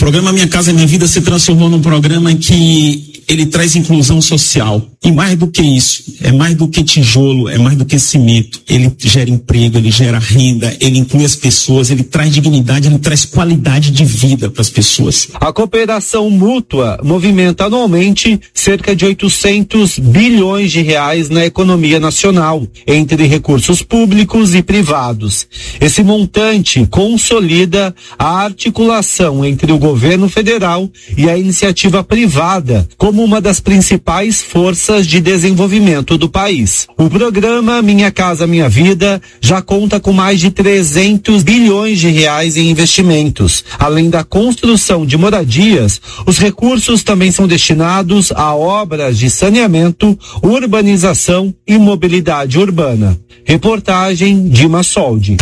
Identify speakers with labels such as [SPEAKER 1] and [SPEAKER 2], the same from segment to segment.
[SPEAKER 1] programa Minha Casa Minha Vida se transformou num programa que ele traz inclusão social. E mais do que isso, é mais do que tijolo, é mais do que cimento. Ele gera emprego, ele gera renda, ele inclui as pessoas, ele traz dignidade, ele traz qualidade de vida para as pessoas.
[SPEAKER 2] A cooperação mútua movimenta anualmente cerca de 800 bilhões de reais na economia nacional, entre recursos públicos e privados. Esse montante consolida a articulação entre o governo federal e a iniciativa privada como uma das principais forças de desenvolvimento do país. O programa Minha Casa Minha Vida já conta com mais de 300 bilhões de reais em investimentos. Além da construção de moradias, os recursos também são destinados a obras de saneamento, urbanização e mobilidade urbana. Reportagem Dima Soldi.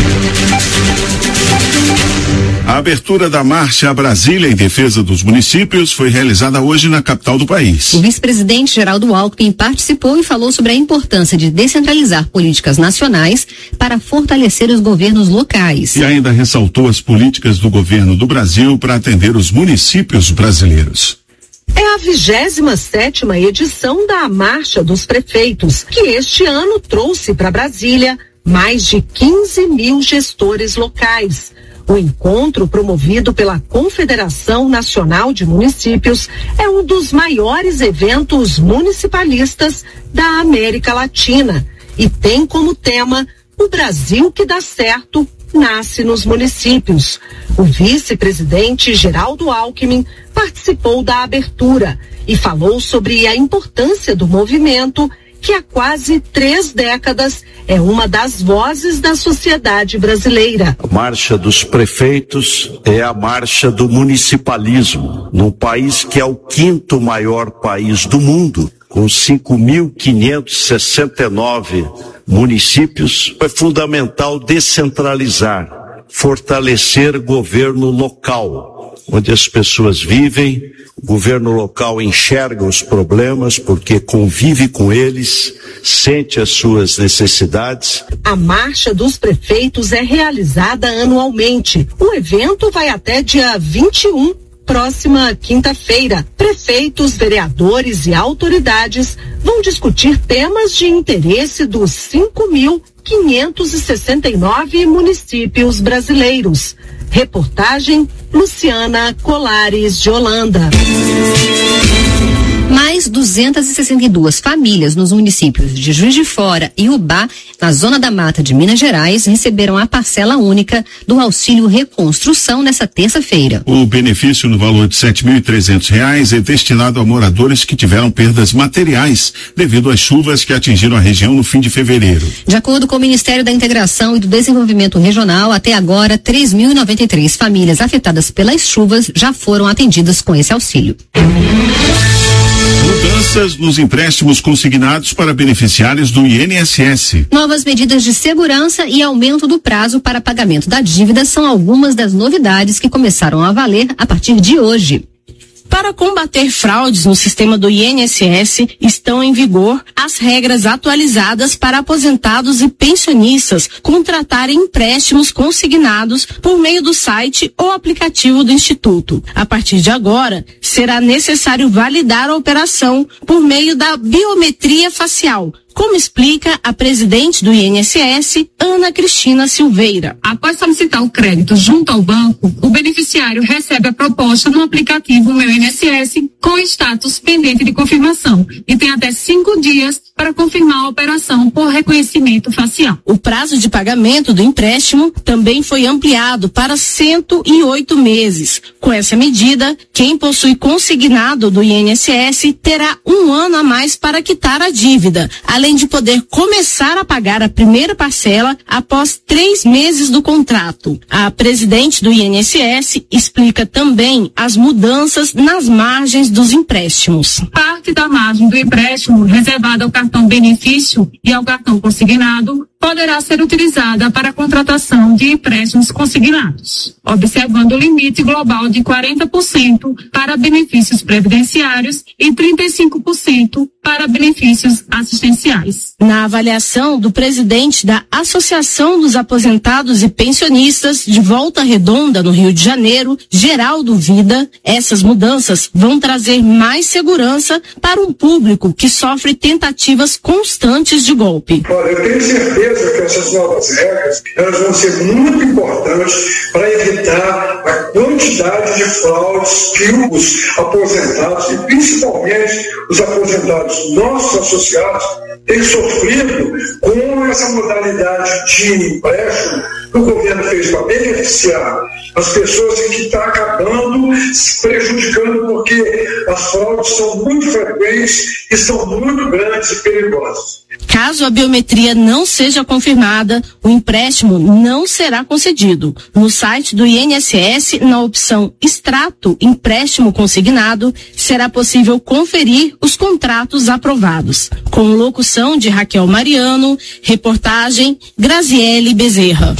[SPEAKER 3] A abertura da Marcha Brasília em defesa dos municípios foi realizada hoje na capital do país.
[SPEAKER 4] O vice-presidente Geraldo Alckmin participou e falou sobre a importância de descentralizar políticas nacionais para fortalecer os governos locais.
[SPEAKER 3] E ainda ressaltou as políticas do governo do Brasil para atender os municípios brasileiros.
[SPEAKER 5] É a 27ª edição da Marcha dos Prefeitos, que este ano trouxe para Brasília mais de 15 mil gestores locais. O encontro, promovido pela Confederação Nacional de Municípios, é um dos maiores eventos municipalistas da América Latina e tem como tema "O Brasil que dá certo nasce nos municípios". O vice-presidente Geraldo Alckmin participou da abertura e falou sobre a importância do movimento, que há quase 3 décadas é uma das vozes da sociedade brasileira.
[SPEAKER 6] A Marcha dos Prefeitos é a marcha do municipalismo, num país que é o 5º maior país do mundo, com 5.569 municípios. É fundamental descentralizar, fortalecer governo local, onde as pessoas vivem. O governo local enxerga os problemas porque convive com eles, sente as suas necessidades.
[SPEAKER 5] A Marcha dos Prefeitos é realizada anualmente. O evento vai até dia 21, próxima quinta-feira. Prefeitos, vereadores e autoridades vão discutir temas de interesse dos 5.569 municípios brasileiros. Reportagem Luciana Colares de Holanda.
[SPEAKER 4] Mais 262 famílias nos municípios de Juiz de Fora e Ubá, na Zona da Mata de Minas Gerais, receberam a parcela única do Auxílio Reconstrução nesta terça-feira.
[SPEAKER 3] O benefício no valor de R$ 7.300 é destinado a moradores que tiveram perdas materiais devido às chuvas que atingiram a região no fim de fevereiro.
[SPEAKER 4] De acordo com o Ministério da Integração e do Desenvolvimento Regional, até agora 3.093 famílias afetadas pelas chuvas já foram atendidas com esse auxílio.
[SPEAKER 3] Mudanças nos empréstimos consignados para beneficiários do INSS.
[SPEAKER 4] Novas medidas de segurança e aumento do prazo para pagamento da dívida são algumas das novidades que começaram a valer a partir de hoje.
[SPEAKER 7] Para combater fraudes no sistema do INSS, estão em vigor as regras atualizadas para aposentados e pensionistas contratarem empréstimos consignados por meio do site ou aplicativo do Instituto. A partir de agora, será necessário validar a operação por meio da biometria facial, como explica a presidente do INSS, Ana Cristina Silveira.
[SPEAKER 8] Após solicitar o crédito junto ao banco, o beneficiário recebe a proposta no aplicativo Meu INSS com status pendente de confirmação e tem até 5 dias para confirmar a operação por reconhecimento facial.
[SPEAKER 7] O prazo de pagamento do empréstimo também foi ampliado para 108 meses. Com essa medida, quem possui consignado do INSS terá 1 ano a mais para quitar a dívida, além de poder começar a pagar a primeira parcela após 3 meses do contrato. A presidente do INSS explica também as mudanças nas margens dos empréstimos.
[SPEAKER 8] Parte da margem do empréstimo reservada ao cartão benefício e ao cartão consignado poderá ser utilizada para a contratação de empréstimos consignados, observando o limite global de 40% para benefícios previdenciários e 35% para benefícios assistenciais.
[SPEAKER 7] Na avaliação do presidente da Associação dos Aposentados e Pensionistas de Volta Redonda, no Rio de Janeiro, Geraldo Vida, essas mudanças vão trazer mais segurança para um público que sofre tentativas constantes de golpe.
[SPEAKER 9] Olha, eu tenho certeza que essas novas regras elas vão ser muito importantes para evitar a quantidade de fraudes que os aposentados, e principalmente os aposentados nossos associados, têm sofrido com essa modalidade de empréstimo que o governo fez para beneficiar as pessoas e que está acabando se prejudicando porque as fraudes são muito frequentes e são muito grandes e perigosas.
[SPEAKER 7] Caso a biometria não seja confirmada, o empréstimo não será concedido. No site do INSS, na opção Extrato Empréstimo Consignado, será possível conferir os contratos aprovados. Com locução de Raquel Mariano, reportagem Graziele Bezerra.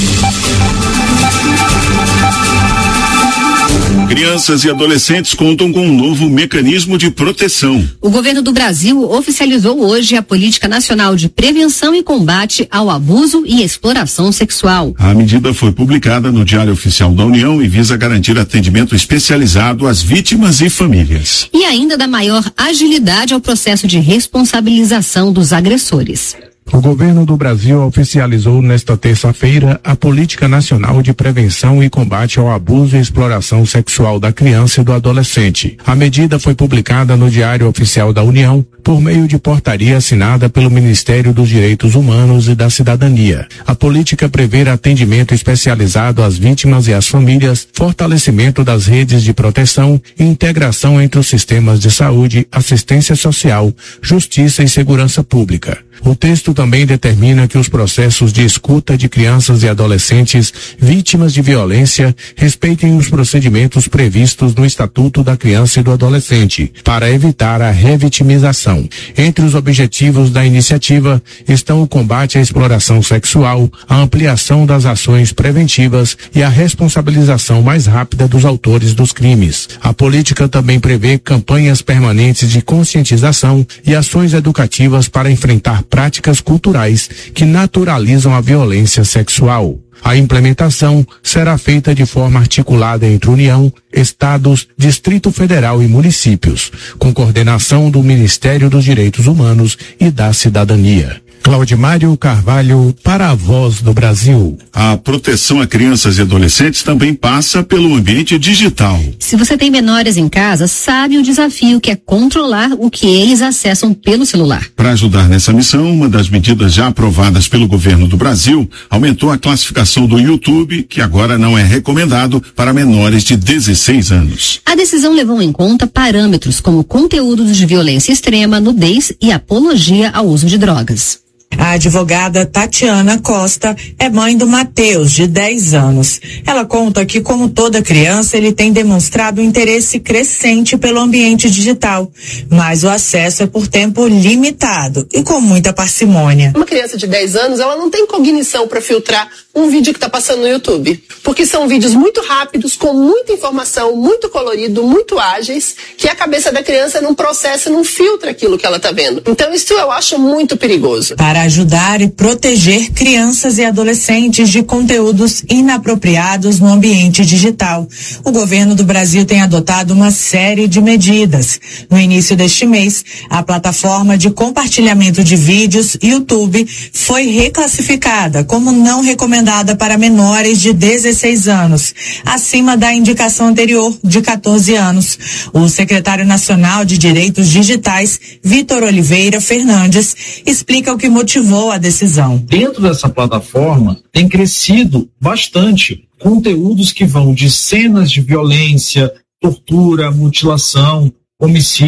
[SPEAKER 3] Crianças e adolescentes contam com um novo mecanismo de proteção.
[SPEAKER 4] O governo do Brasil oficializou hoje a Política Nacional de Prevenção e Combate ao Abuso e Exploração Sexual.
[SPEAKER 3] A medida foi publicada no Diário Oficial da União e visa garantir atendimento especializado às vítimas e famílias.
[SPEAKER 4] E ainda dá maior agilidade ao processo de responsabilização dos agressores.
[SPEAKER 10] O governo do Brasil oficializou nesta terça-feira a Política Nacional de Prevenção e Combate ao Abuso e Exploração Sexual da Criança e do Adolescente. A medida foi publicada no Diário Oficial da União por meio de portaria assinada pelo Ministério dos Direitos Humanos e da Cidadania. A política prevê atendimento especializado às vítimas e às famílias, fortalecimento das redes de proteção e integração entre os sistemas de saúde, assistência social, justiça e segurança pública. O texto também determina que os processos de escuta de crianças e adolescentes vítimas de violência respeitem os procedimentos previstos no Estatuto da Criança e do Adolescente, para evitar a revitimização. Entre os objetivos da iniciativa estão o combate à exploração sexual, a ampliação das ações preventivas e a responsabilização mais rápida dos autores dos crimes. A política também prevê campanhas permanentes de conscientização e ações educativas para enfrentar práticas culturais que naturalizam a violência sexual. A implementação será feita de forma articulada entre União, Estados, Distrito Federal e municípios, com coordenação do Ministério dos Direitos Humanos e da Cidadania. Claudimário Carvalho, para a Voz do Brasil.
[SPEAKER 3] A proteção a crianças e adolescentes também passa pelo ambiente digital.
[SPEAKER 4] Se você tem menores em casa, sabe o desafio que é controlar o que eles acessam pelo celular.
[SPEAKER 3] Para ajudar nessa missão, uma das medidas já aprovadas pelo governo do Brasil aumentou a classificação do YouTube, que agora não é recomendado para menores de 16 anos.
[SPEAKER 4] A decisão levou em conta parâmetros como conteúdos de violência extrema, nudez e apologia ao uso de drogas.
[SPEAKER 11] A advogada Tatiana Costa é mãe do Matheus, de 10 anos. Ela conta que, como toda criança, ele tem demonstrado um interesse crescente pelo ambiente digital, mas o acesso é por tempo limitado e com muita parcimônia.
[SPEAKER 12] Uma criança de 10 anos, ela não tem cognição para filtrar um vídeo que está passando no YouTube, porque são vídeos muito rápidos, com muita informação, muito colorido, muito ágeis, que a cabeça da criança não processa, não filtra aquilo que ela está vendo. Então isso eu acho muito perigoso.
[SPEAKER 11] Para ajudar e proteger crianças e adolescentes de conteúdos inapropriados no ambiente digital, o governo do Brasil tem adotado uma série de medidas. No início deste mês, a plataforma de compartilhamento de vídeos YouTube foi reclassificada como não recomendada para menores de 16 anos, acima da indicação anterior de 14 anos. O secretário nacional de Direitos Digitais, Vitor Oliveira Fernandes, explica o que motivou a decisão.
[SPEAKER 13] Dentro dessa plataforma tem crescido bastante conteúdos que vão de cenas de violência, tortura, mutilação, homicídio,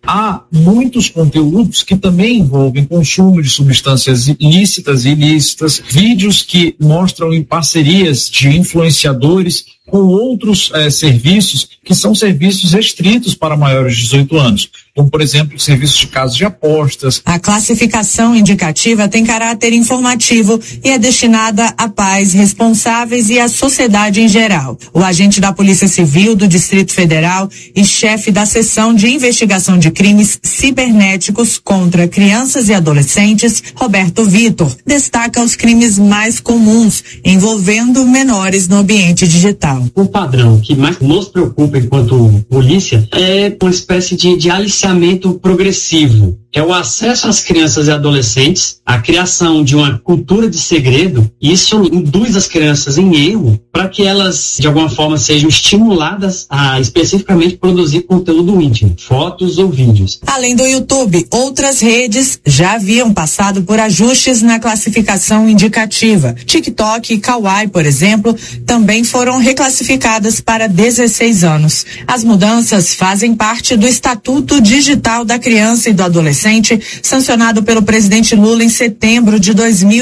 [SPEAKER 13] há muitos conteúdos que também envolvem consumo de substâncias lícitas e ilícitas, vídeos que mostram em parcerias de influenciadores com outros serviços que são serviços restritos para maiores de 18 anos, como, por exemplo, serviços de casas de apostas.
[SPEAKER 11] A classificação indicativa tem caráter informativo e é destinada a pais responsáveis e à sociedade em geral. O agente da Polícia Civil do Distrito Federal e chefe da Seção de Investigação de Crimes Cibernéticos contra Crianças e Adolescentes, Roberto Vitor, destaca os crimes mais comuns envolvendo menores no ambiente digital.
[SPEAKER 14] O padrão que mais nos preocupa enquanto polícia é uma espécie de aliciamento progressivo. É o acesso às crianças e adolescentes, a criação de uma cultura de segredo. Isso induz as crianças em erro para que elas, de alguma forma, sejam estimuladas a especificamente produzir conteúdo íntimo, fotos ou vídeos.
[SPEAKER 11] Além do YouTube, outras redes já haviam passado por ajustes na classificação indicativa. TikTok e Kawaii, por exemplo, também foram reclassificadas para 16 anos. As mudanças fazem parte do Estatuto Digital da Criança e do Adolescente, sancionado pelo presidente Lula em setembro de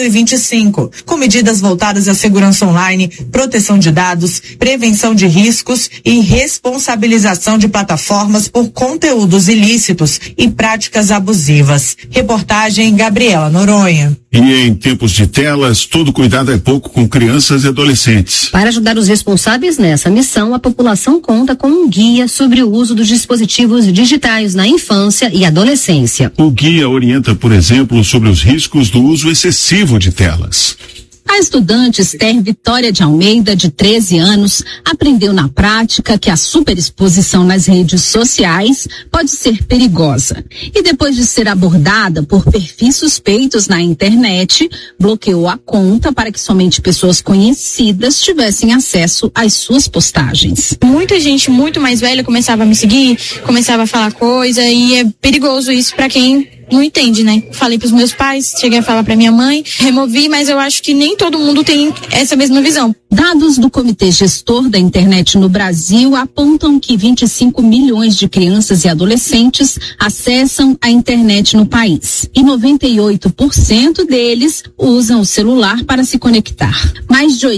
[SPEAKER 11] 2025, com medidas voltadas à segurança online, proteção de dados, prevenção de riscos e responsabilização de plataformas por conteúdos ilícitos e práticas abusivas. Reportagem Gabriela Noronha.
[SPEAKER 3] E em tempos de telas, todo cuidado é pouco com crianças e adolescentes.
[SPEAKER 4] Para ajudar os responsáveis nessa missão, a população conta com um guia sobre o uso dos dispositivos digitais na infância e adolescência.
[SPEAKER 3] O guia orienta, por exemplo, sobre os riscos do uso excessivo de telas.
[SPEAKER 7] A estudante Esther Vitória de Almeida, de 13 anos, aprendeu na prática que a superexposição nas redes sociais pode ser perigosa. E depois de ser abordada por perfis suspeitos na internet, bloqueou a conta para que somente pessoas conhecidas tivessem acesso às suas postagens.
[SPEAKER 15] Muita gente muito mais velha começava a me seguir, começava a falar coisa, e é perigoso isso para quem não entende, né? Falei pros meus pais, cheguei a falar pra minha mãe, removi, mas eu acho que nem todo mundo tem essa mesma visão.
[SPEAKER 7] Dados do Comitê Gestor da Internet no Brasil apontam que 25 milhões de crianças e adolescentes acessam a internet no país. E 98% deles usam o celular para se conectar. Mais de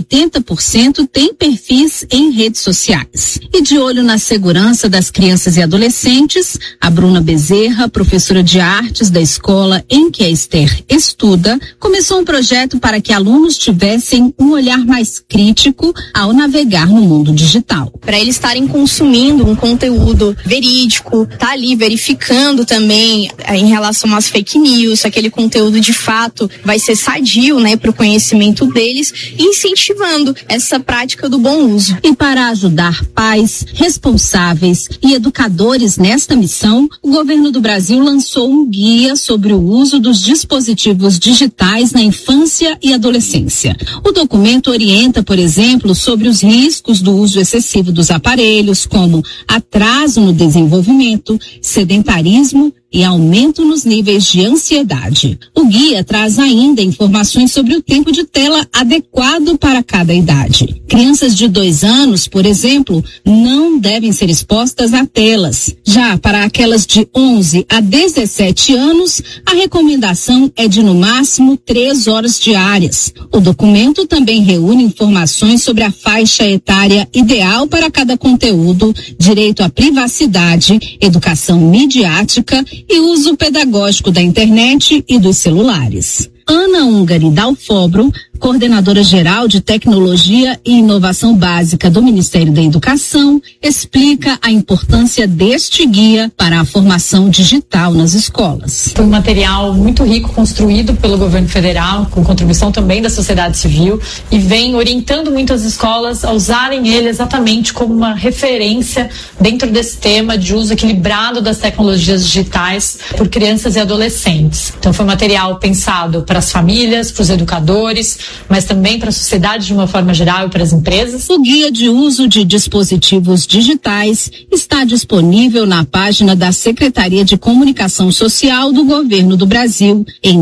[SPEAKER 7] 80% têm perfis em redes sociais. E de olho na segurança das crianças e adolescentes, a Bruna Bezerra, professora de arte da escola em que a Esther estuda, começou um projeto para que alunos tivessem um olhar mais crítico ao navegar no mundo digital.
[SPEAKER 15] Para eles estarem consumindo um conteúdo verídico, tá ali verificando também em relação às fake news, aquele conteúdo de fato vai ser sadio, né, para o conhecimento deles, e incentivando essa prática do bom uso.
[SPEAKER 7] E para ajudar pais, responsáveis e educadores nesta missão, o governo do Brasil lançou um guia sobre o uso dos dispositivos digitais na infância e adolescência. O documento orienta, por exemplo, sobre os riscos do uso excessivo dos aparelhos, como atraso no desenvolvimento, sedentarismo e aumento nos níveis de ansiedade. O guia traz ainda informações sobre o tempo de tela adequado para cada idade. Crianças de 2 anos, por exemplo, não devem ser expostas a telas. Já para aquelas de 11 a 17 anos, a recomendação é de no máximo 3 horas diárias. O documento também reúne informações sobre a faixa etária ideal para cada conteúdo, direito à privacidade, educação midiática e uso pedagógico da internet e dos celulares. Ana Ungari Dalfobro, coordenadora geral de Tecnologia e Inovação Básica do Ministério da Educação, explica a importância deste guia para a formação digital nas escolas.
[SPEAKER 16] Foi um material muito rico construído pelo governo federal, com contribuição também da sociedade civil, e vem orientando muito as escolas a usarem ele exatamente como uma referência dentro desse tema de uso equilibrado das tecnologias digitais por crianças e adolescentes. Então foi um material pensado para as famílias, para os educadores, mas também para a sociedade de uma forma geral e para as empresas.
[SPEAKER 7] O guia de uso de dispositivos digitais está disponível na página da Secretaria de Comunicação Social do Governo do Brasil em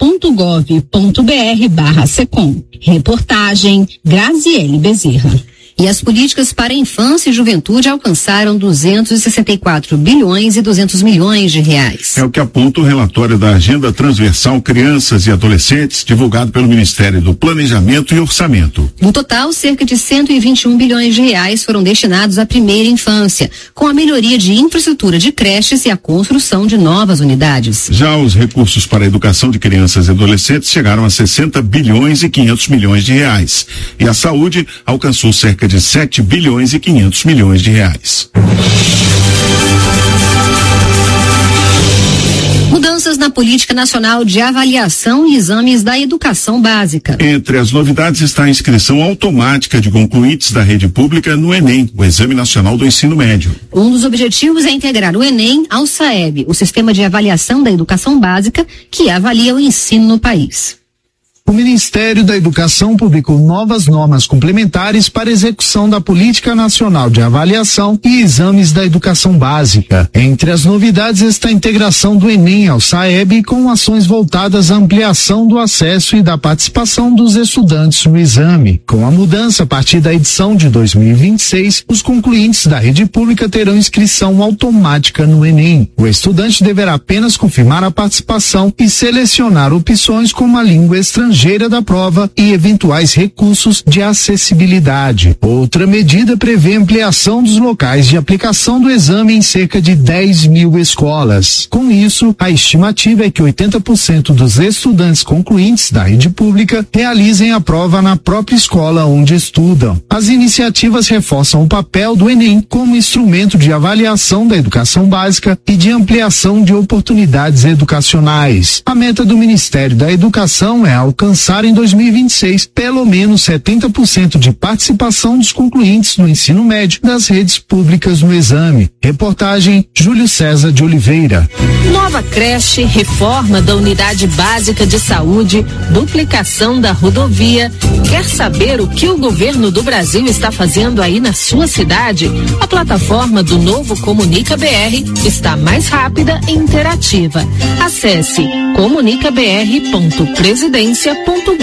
[SPEAKER 7] www.gov.br/secom. Reportagem Graziele Bezerra.
[SPEAKER 4] E as políticas para a infância e juventude alcançaram 264 bilhões e 200 milhões de reais.
[SPEAKER 3] É o que aponta o relatório da Agenda Transversal Crianças e Adolescentes, divulgado pelo Ministério do Planejamento e Orçamento.
[SPEAKER 4] No total, cerca de 121 bilhões de reais foram destinados à primeira infância, com a melhoria de infraestrutura de creches e a construção de novas unidades.
[SPEAKER 3] Já os recursos para a educação de crianças e adolescentes chegaram a 60 bilhões e 500 milhões de reais. E a saúde alcançou cerca de 7 bilhões e 500 milhões de reais.
[SPEAKER 4] Mudanças na Política Nacional de Avaliação e Exames da Educação Básica.
[SPEAKER 3] Entre as novidades está a inscrição automática de concluintes da rede pública no Enem, o Exame Nacional do Ensino Médio.
[SPEAKER 4] Um dos objetivos é integrar o Enem ao SAEB, o Sistema de Avaliação da Educação Básica, que avalia o ensino no país.
[SPEAKER 2] O Ministério da Educação publicou novas normas complementares para execução da Política Nacional de Avaliação e Exames da Educação Básica. Entre as novidades está a integração do Enem ao SAEB com ações voltadas à ampliação do acesso e da participação dos estudantes no exame. Com a mudança, a partir da edição de 2026, os concluintes da rede pública terão inscrição automática no Enem. O estudante deverá apenas confirmar a participação e selecionar opções como a língua estrangeira da prova e eventuais recursos de acessibilidade. Outra medida prevê ampliação dos locais de aplicação do exame em cerca de 10 mil escolas. Com isso, a estimativa é que 80% dos estudantes concluintes da rede pública realizem a prova na própria escola onde estudam. As iniciativas reforçam o papel do Enem como instrumento de avaliação da educação básica e de ampliação de oportunidades educacionais. A meta do Ministério da Educação é alcançar em 2026 pelo menos 70% de participação dos concluintes no ensino médio das redes públicas no exame. Reportagem Júlio César de Oliveira.
[SPEAKER 5] Nova creche, reforma da unidade básica de saúde, duplicação da rodovia. Quer saber o que o governo do Brasil está fazendo aí na sua cidade? A plataforma do Novo Comunica BR está mais rápida e interativa. Acesse comunicabr.presidência.gov.br.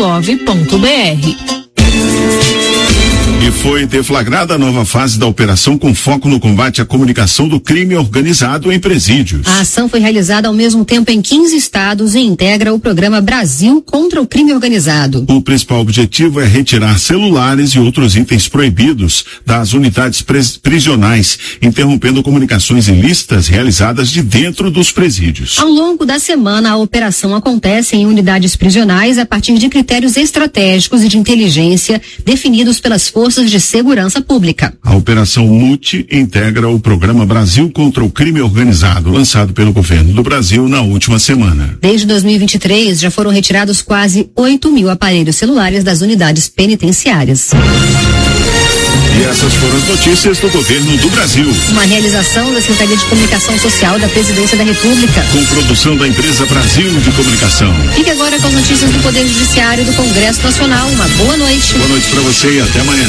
[SPEAKER 3] E foi deflagrada a nova fase da operação com foco no combate à comunicação do crime organizado em presídios.
[SPEAKER 4] A ação foi realizada ao mesmo tempo em 15 estados e integra o programa Brasil contra o Crime Organizado.
[SPEAKER 3] O principal objetivo é retirar celulares e outros itens proibidos das unidades prisionais, interrompendo comunicações ilícitas realizadas de dentro dos presídios.
[SPEAKER 4] Ao longo da semana, a operação acontece em unidades prisionais a partir de critérios estratégicos e de inteligência definidos pelas forças de segurança pública.
[SPEAKER 3] A Operação MUTI integra o programa Brasil contra o Crime Organizado, lançado pelo governo do Brasil na última semana.
[SPEAKER 4] Desde 2023, já foram retirados quase 8 mil aparelhos celulares das unidades penitenciárias.
[SPEAKER 3] E essas foram as notícias do governo do Brasil.
[SPEAKER 4] Uma realização da Secretaria de Comunicação Social da Presidência da República.
[SPEAKER 3] Com produção da empresa Brasil de Comunicação.
[SPEAKER 4] Fique agora com as notícias do Poder Judiciário e do Congresso Nacional. Uma boa noite.
[SPEAKER 3] Boa noite para você e até amanhã.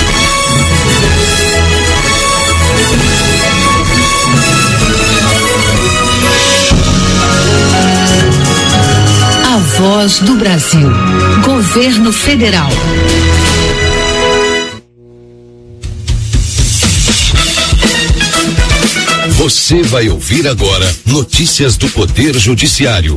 [SPEAKER 5] A Voz do Brasil. Governo Federal.
[SPEAKER 17] Você vai ouvir agora notícias do Poder Judiciário.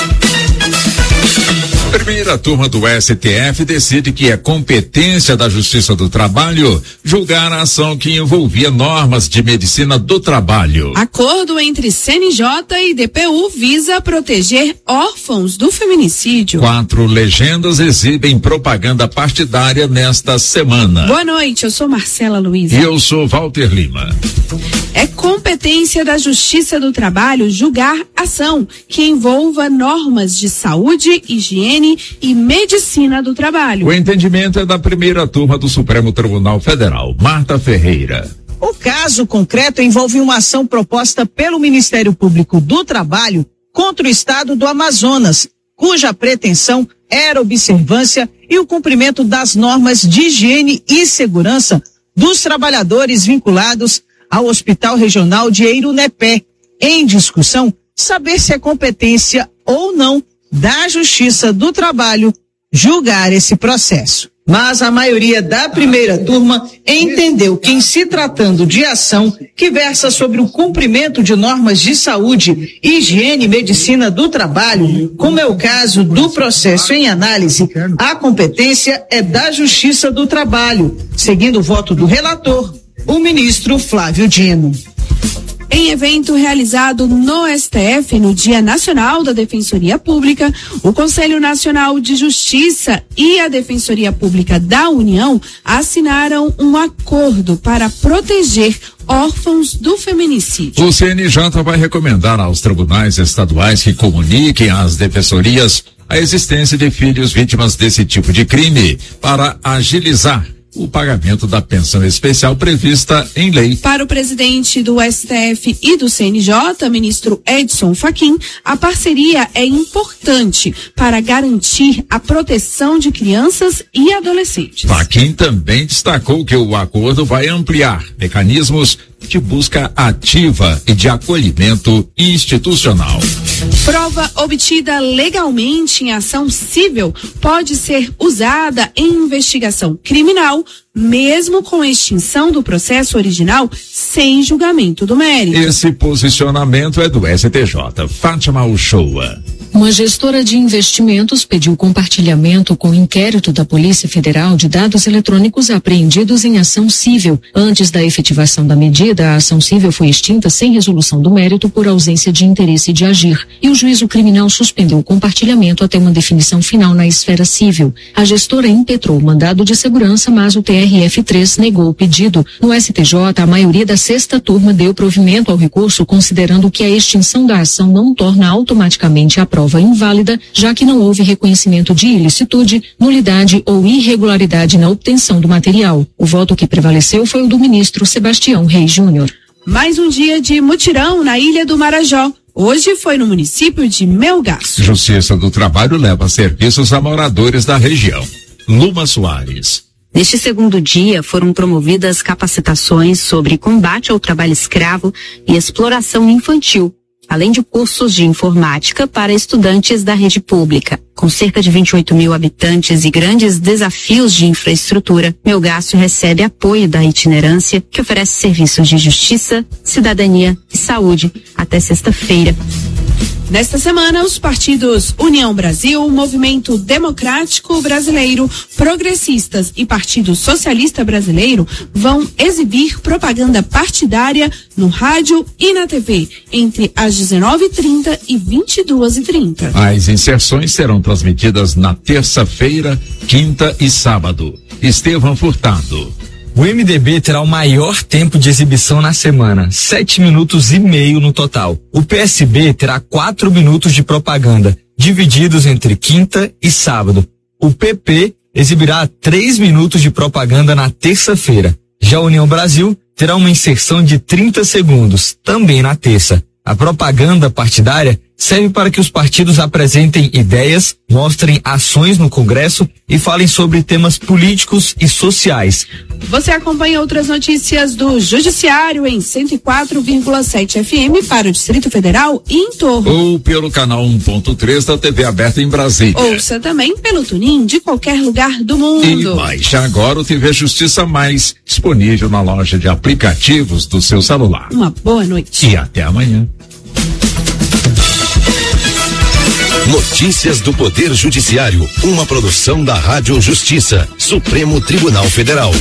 [SPEAKER 18] Primeira turma do STF decide que é competência da Justiça do Trabalho julgar a ação que envolvia normas de medicina do trabalho.
[SPEAKER 19] Acordo entre CNJ e DPU visa proteger órfãos do feminicídio.
[SPEAKER 18] 4 legendas exibem propaganda partidária nesta semana.
[SPEAKER 19] Boa noite, eu sou Marcela Luiza.
[SPEAKER 18] E eu sou Walter Lima.
[SPEAKER 19] É competência da Justiça do Trabalho julgar ação que envolva normas de saúde, higiene e medicina do trabalho.
[SPEAKER 18] O entendimento é da primeira turma do Supremo Tribunal Federal. Marta Ferreira.
[SPEAKER 20] O caso concreto envolve uma ação proposta pelo Ministério Público do Trabalho contra o estado do Amazonas, cuja pretensão era observância e o cumprimento das normas de higiene e segurança dos trabalhadores vinculados ao Hospital Regional de Eirunepé. Em discussão, saber se é competência ou não da Justiça do Trabalho julgar esse processo. mas a maioria da primeira turma entendeu que, em se tratando de ação que versa sobre o cumprimento de normas de saúde, higiene e medicina do trabalho, como é o caso do processo em análise, a competência é da Justiça do Trabalho, seguindo o voto do relator, o ministro Flávio Dino.
[SPEAKER 19] Em evento realizado no STF no Dia Nacional da Defensoria Pública, o Conselho Nacional de Justiça e a Defensoria Pública da União assinaram um acordo para proteger órfãos do feminicídio.
[SPEAKER 18] O CNJ vai recomendar aos tribunais estaduais que comuniquem às defensorias a existência de filhos vítimas desse tipo de crime para agilizar o pagamento da pensão especial prevista em lei.
[SPEAKER 19] Para o presidente do STF e do CNJ, ministro Edson Fachin, a parceria é importante para garantir a proteção de crianças e adolescentes.
[SPEAKER 18] Fachin também destacou que o acordo vai ampliar mecanismos de busca ativa e de acolhimento institucional.
[SPEAKER 19] Prova obtida legalmente em ação civil pode ser usada em investigação criminal, mesmo com extinção do processo original sem julgamento do mérito.
[SPEAKER 18] Esse posicionamento é do STJ. Fátima Uchoa.
[SPEAKER 21] Uma gestora de investimentos pediu compartilhamento com o inquérito da Polícia Federal de dados eletrônicos apreendidos em ação civil. Antes da efetivação da medida, a ação civil foi extinta sem resolução do mérito por ausência de interesse de agir. E o juízo criminal suspendeu o compartilhamento até uma definição final na esfera civil. A gestora impetrou o mandado de segurança, mas o TRF3 negou o pedido. No STJ, a maioria da sexta turma deu provimento ao recurso, considerando que a extinção da ação não torna automaticamente a prova inválida, já que não houve reconhecimento de ilicitude, nulidade ou irregularidade na obtenção do material. O voto que prevaleceu foi o do ministro Sebastião Reis Júnior.
[SPEAKER 19] Mais um dia de mutirão na Ilha do Marajó. Hoje foi no município de Melgaço.
[SPEAKER 18] Justiça do Trabalho leva serviços a moradores da região. Luma Soares.
[SPEAKER 22] Neste segundo dia, foram promovidas capacitações sobre combate ao trabalho escravo e exploração infantil, além de cursos de informática para estudantes da rede pública. Com cerca de 28 mil habitantes e grandes desafios de infraestrutura, Melgaço recebe apoio da itinerância, que oferece serviços de justiça, cidadania e saúde até sexta-feira.
[SPEAKER 19] Nesta semana, os partidos União Brasil, Movimento Democrático Brasileiro, Progressistas e Partido Socialista Brasileiro vão exibir propaganda partidária no rádio e na TV entre as 19h30 e 22h30.
[SPEAKER 18] As inserções serão transmitidas na terça-feira, quinta e sábado. Estevão Furtado.
[SPEAKER 23] O MDB terá o maior tempo de exibição na semana, 7 minutos e meio no total. O PSB terá 4 minutos de propaganda, divididos entre quinta e sábado. O PP exibirá 3 minutos de propaganda na terça-feira. Já a União Brasil terá uma inserção de 30 segundos, também na terça. A propaganda partidária serve para que os partidos apresentem ideias, mostrem ações no Congresso e falem sobre temas políticos e sociais.
[SPEAKER 19] Você acompanha outras notícias do Judiciário em 104,7 FM para o Distrito Federal e em torno.
[SPEAKER 18] Ou pelo canal 1.3 da TV aberta em Brasília.
[SPEAKER 19] Ouça também pelo TuneIn de qualquer lugar do mundo.
[SPEAKER 18] E baixe agora o TV Justiça Mais, disponível na loja de aplicativos do seu celular.
[SPEAKER 19] Uma boa noite.
[SPEAKER 18] E até amanhã.
[SPEAKER 17] Notícias do Poder Judiciário, uma produção da Rádio Justiça, Supremo Tribunal Federal.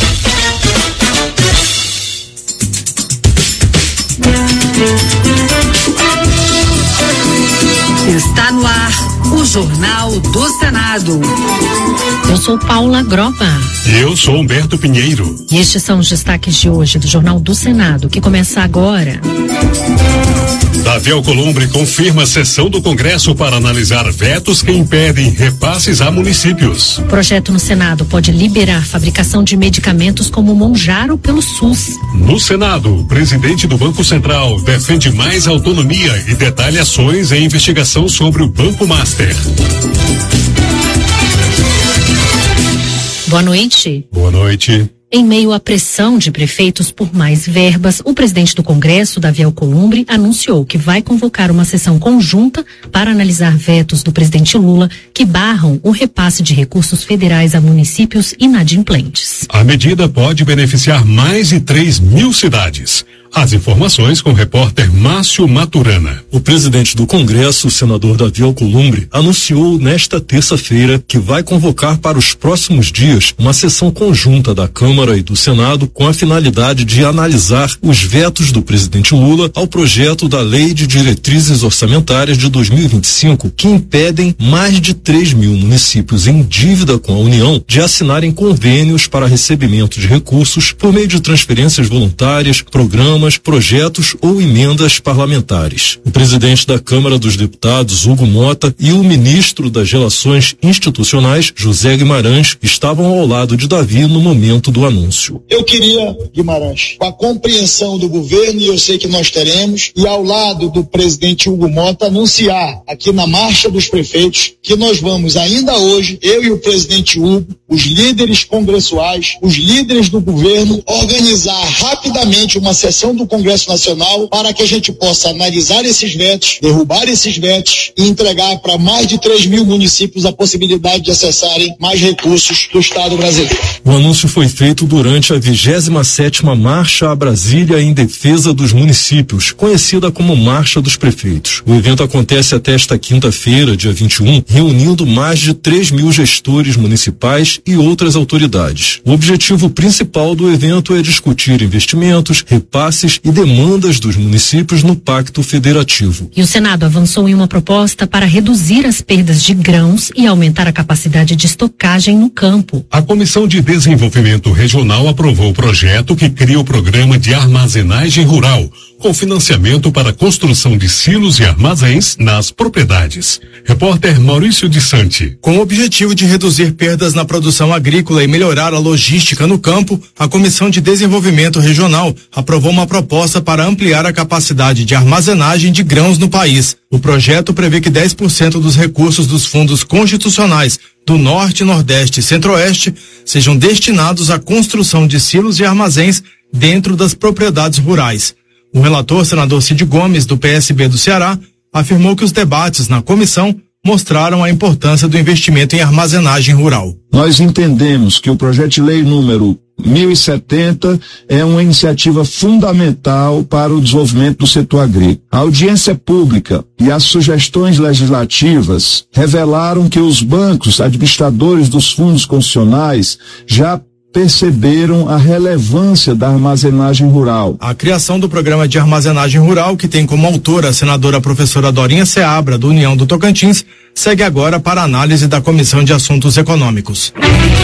[SPEAKER 24] Está no ar o Jornal do Senado.
[SPEAKER 4] Eu sou Paula Gropa.
[SPEAKER 25] Eu sou Humberto Pinheiro.
[SPEAKER 4] E estes são os destaques de hoje do Jornal do Senado, que começa agora.
[SPEAKER 25] Davi Alcolumbre confirma a sessão do Congresso para analisar vetos que impedem repasses a municípios.
[SPEAKER 4] O projeto no Senado pode liberar fabricação de medicamentos como Monjaro pelo SUS.
[SPEAKER 25] No Senado, o presidente do Banco Central defende mais autonomia e detalha ações em investigação sobre o Banco Master.
[SPEAKER 4] Boa noite.
[SPEAKER 25] Boa noite.
[SPEAKER 4] Em meio à pressão de prefeitos por mais verbas, o presidente do Congresso, Davi Alcolumbre, anunciou que vai convocar uma sessão conjunta para analisar vetos do presidente Lula que barram o repasse de recursos federais a municípios inadimplentes.
[SPEAKER 25] A medida pode beneficiar mais de 3.000 cidades. As informações com o repórter Márcio Maturana.
[SPEAKER 1] O presidente do Congresso, o senador Davi Alcolumbre, anunciou nesta terça-feira que vai convocar para os próximos dias uma sessão conjunta da Câmara e do Senado com a finalidade de analisar os vetos do presidente Lula ao projeto da Lei de Diretrizes Orçamentárias de 2025, que impedem mais de 3.000 municípios em dívida com a União de assinarem convênios para recebimento de recursos por meio de transferências voluntárias, programas, projetos ou emendas parlamentares. O presidente da Câmara dos Deputados, Hugo Mota, e o ministro das Relações Institucionais, José Guimarães, estavam ao lado de Davi no momento do anúncio.
[SPEAKER 6] Eu queria, Guimarães, com a compreensão do governo, e eu sei que nós teremos, e ao lado do presidente Hugo Mota, anunciar aqui na Marcha dos Prefeitos que nós vamos ainda hoje, eu e o presidente Hugo, os líderes congressuais, os líderes do governo, organizar rapidamente uma sessão do Congresso Nacional para que a gente possa analisar esses vetos, derrubar esses vetos e entregar para mais de 3.000 municípios a possibilidade de acessarem mais recursos do Estado brasileiro.
[SPEAKER 1] O anúncio foi feito durante a 27ª Marcha a Brasília em defesa dos municípios, conhecida como Marcha dos Prefeitos. O evento acontece até esta quinta-feira, dia 21, reunindo mais de 3.000 gestores municipais e outras autoridades. O objetivo principal do evento é discutir investimentos, repasses e demandas dos municípios no Pacto Federativo.
[SPEAKER 4] E o Senado avançou em uma proposta para reduzir as perdas de grãos e aumentar a capacidade de estocagem no campo.
[SPEAKER 25] A Comissão de Desenvolvimento Regional aprovou o projeto que cria o Programa de Armazenagem Rural, com financiamento para a construção de silos e armazéns nas propriedades. Repórter Maurício de Santi.
[SPEAKER 8] Com o objetivo de reduzir perdas na produção agrícola e melhorar a logística no campo, a Comissão de Desenvolvimento Regional aprovou uma proposta para ampliar a capacidade de armazenagem de grãos no país. O projeto prevê que 10% dos recursos dos fundos constitucionais do Norte, Nordeste e Centro-Oeste sejam destinados à construção de silos e armazéns dentro das propriedades rurais. O relator, senador Cid Gomes, do PSB do Ceará, afirmou que os debates na comissão mostraram a importância do investimento em armazenagem rural.
[SPEAKER 9] Nós entendemos que o projeto de lei número 1070 é uma iniciativa fundamental para o desenvolvimento do setor agrícola. A audiência pública e as sugestões legislativas revelaram que os bancos administradores dos fundos constitucionais já perceberam a relevância da armazenagem rural.
[SPEAKER 8] A criação do programa de armazenagem rural, que tem como autora a senadora professora Dorinha Seabra, do União do Tocantins, segue agora para análise da Comissão de Assuntos Econômicos.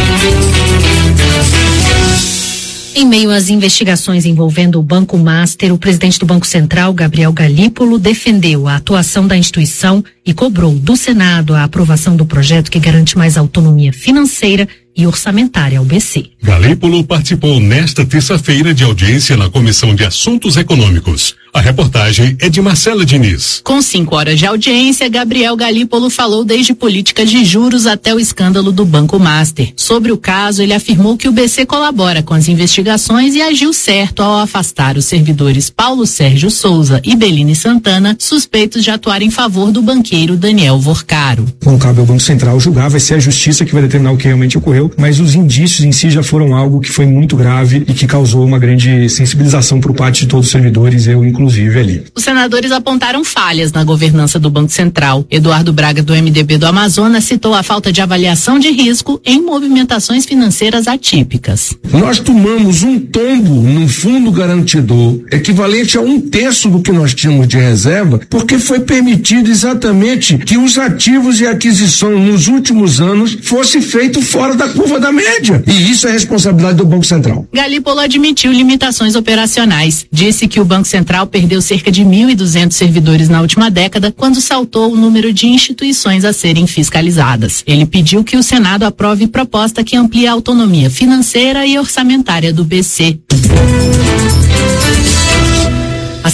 [SPEAKER 4] Em meio às investigações envolvendo o Banco Master, o presidente do Banco Central, Gabriel Galípolo, defendeu a atuação da instituição e cobrou do Senado a aprovação do projeto que garante mais autonomia financeira e orçamentária ao BC.
[SPEAKER 25] Galípolo participou nesta terça-feira de audiência na Comissão de Assuntos Econômicos. A reportagem é de Marcela Diniz.
[SPEAKER 10] Com 5 horas de audiência, Gabriel Galípolo falou desde políticas de juros até o escândalo do Banco Master. Sobre o caso, ele afirmou que o BC colabora com as investigações e agiu certo ao afastar os servidores Paulo Sérgio Souza e Beline Santana, suspeitos de atuar em favor do banqueiro Daniel Vorcaro.
[SPEAKER 26] Quando cabe ao Banco Central julgar, vai ser a justiça que vai determinar o que realmente ocorreu, mas os indícios em si já foram algo que foi muito grave e que causou uma grande sensibilização por parte de todos os servidores, eu inclusive ali.
[SPEAKER 10] Os senadores apontaram falhas na governança do Banco Central. Eduardo Braga, do MDB do Amazonas, citou a falta de avaliação de risco em movimentações financeiras atípicas.
[SPEAKER 27] Nós tomamos um tombo no fundo garantidor equivalente a 1/3 do que nós tínhamos de reserva, porque foi permitido exatamente que os ativos e aquisição nos últimos anos fosse feito fora da curva da média. E isso é responsabilidade do Banco Central.
[SPEAKER 10] Galípolo admitiu limitações operacionais. Disse que o Banco Central perdeu cerca de 1.200 servidores na última década, quando saltou o número de instituições a serem fiscalizadas. Ele pediu que o Senado aprove proposta que amplia a autonomia financeira e orçamentária do BC.
[SPEAKER 4] A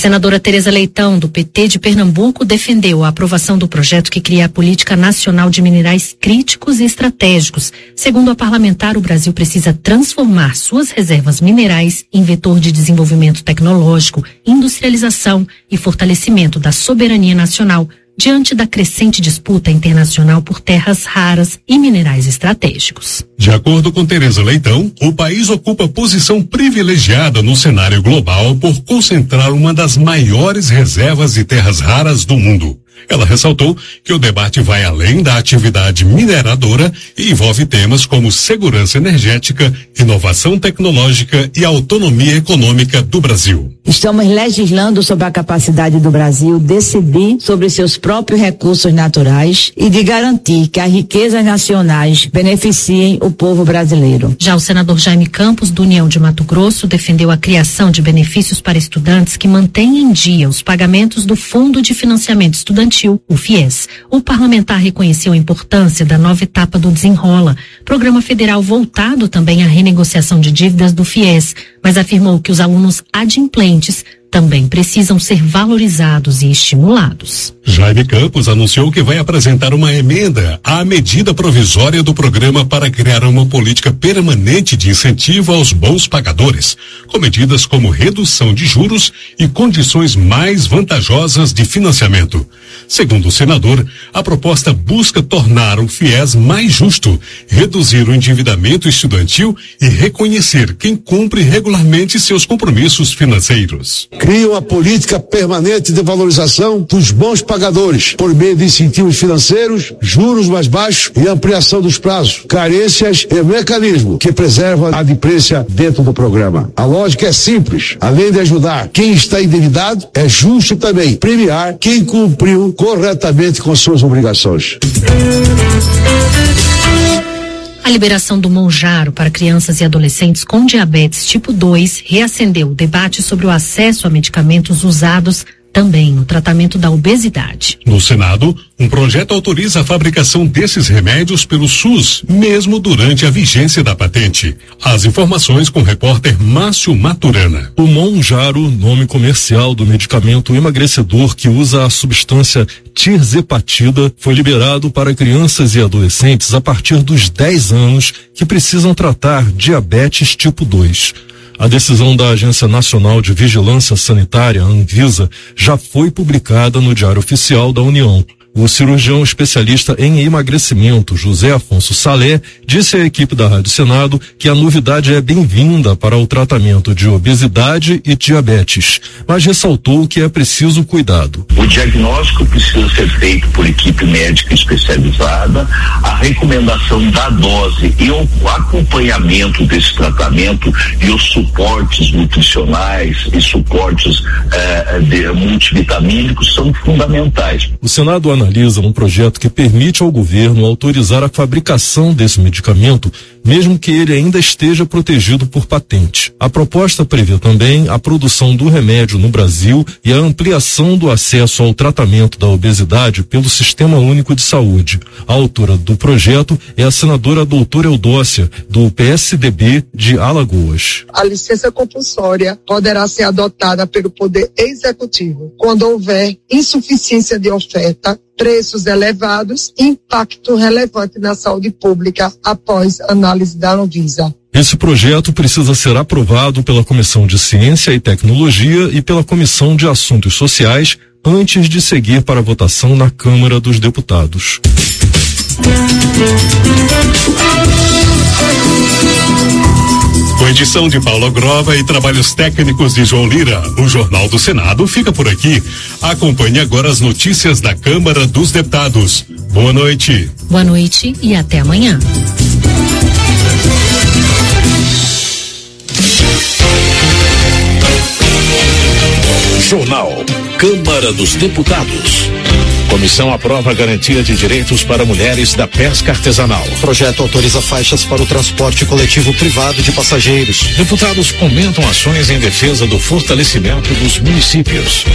[SPEAKER 10] senadora Tereza Leitão, do PT de Pernambuco, defendeu a aprovação do projeto que cria a Política Nacional de Minerais Críticos e Estratégicos. Segundo a parlamentar, o Brasil precisa transformar suas reservas minerais em vetor de desenvolvimento tecnológico, industrialização e fortalecimento da soberania nacional, diante da crescente disputa internacional por terras raras e minerais estratégicos.
[SPEAKER 25] De acordo com Tereza Leitão, o país ocupa posição privilegiada no cenário global por concentrar uma das maiores reservas de terras raras do mundo. Ela ressaltou que o debate vai além da atividade mineradora e envolve temas como segurança energética, inovação tecnológica e autonomia econômica do Brasil.
[SPEAKER 7] Estamos legislando sobre a capacidade do Brasil decidir sobre seus próprios recursos naturais e de garantir que as riquezas nacionais beneficiem o povo brasileiro.
[SPEAKER 10] Já o senador Jaime Campos, do União de Mato Grosso, defendeu a criação de benefícios para estudantes que mantêm em dia os pagamentos do Fundo de Financiamento Estudantil, o FIES. O parlamentar reconheceu a importância da nova etapa do Desenrola, programa federal voltado também à renegociação de dívidas do FIES, mas afirmou que os alunos adimplentes também precisam ser valorizados e estimulados.
[SPEAKER 25] Jaime Campos anunciou que vai apresentar uma emenda à medida provisória do programa para criar uma política permanente de incentivo aos bons pagadores, com medidas como redução de juros e condições mais vantajosas de financiamento. Segundo o senador, a proposta busca tornar o FIES mais justo, reduzir o endividamento estudantil e reconhecer quem cumpre regularmente seus compromissos financeiros.
[SPEAKER 11] Cria uma política permanente de valorização dos bons pagadores, por meio de incentivos financeiros, juros mais baixos e ampliação dos prazos, carências e mecanismo que preserva a adimplência dentro do programa. A lógica é simples. Além de ajudar quem está endividado, é justo também premiar quem cumpriu corretamente com suas obrigações.
[SPEAKER 10] A liberação do Monjaro para crianças e adolescentes com diabetes tipo 2 reacendeu o debate sobre o acesso a medicamentos usados também no tratamento da obesidade.
[SPEAKER 25] No Senado, um projeto autoriza a fabricação desses remédios pelo SUS, mesmo durante a vigência da patente. As informações com o repórter Márcio Maturana.
[SPEAKER 1] O Monjaro, nome comercial do medicamento emagrecedor que usa a substância tirzepatida, foi liberado para crianças e adolescentes a partir dos 10 anos que precisam tratar diabetes tipo 2. A decisão da Agência Nacional de Vigilância Sanitária, Anvisa, já foi publicada no Diário Oficial da União. O cirurgião especialista em emagrecimento, José Afonso Salé, disse à equipe da Rádio Senado que a novidade é bem-vinda para o tratamento de obesidade e diabetes, mas ressaltou que é preciso cuidado.
[SPEAKER 12] O diagnóstico precisa ser feito por equipe médica especializada, a recomendação da dose e o acompanhamento desse tratamento e os suportes nutricionais e suportes multivitamínicos são fundamentais.
[SPEAKER 1] O Senado analisa um projeto que permite ao governo autorizar a fabricação desse medicamento, mesmo que ele ainda esteja protegido por patente. A proposta prevê também a produção do remédio no Brasil e a ampliação do acesso ao tratamento da obesidade pelo Sistema Único de Saúde. A autora do projeto é a senadora doutora Eudócia, do PSDB de Alagoas.
[SPEAKER 13] A licença compulsória poderá ser adotada pelo Poder Executivo quando houver insuficiência de oferta, preços elevados e impacto relevante na saúde pública após análise da Anvisa.
[SPEAKER 1] Esse projeto precisa ser aprovado pela Comissão de Ciência e Tecnologia e pela Comissão de Assuntos Sociais antes de seguir para a votação na Câmara dos Deputados.
[SPEAKER 25] Com edição de Paula Grova e trabalhos técnicos de João Lira, o Jornal do Senado fica por aqui. Acompanhe agora as notícias da Câmara dos Deputados. Boa noite.
[SPEAKER 10] Boa noite e até amanhã.
[SPEAKER 17] Jornal Câmara dos Deputados. Comissão aprova a garantia de direitos para mulheres da pesca artesanal.
[SPEAKER 14] Projeto autoriza faixas para o transporte coletivo privado de passageiros.
[SPEAKER 17] Deputados comentam ações em defesa do fortalecimento dos municípios.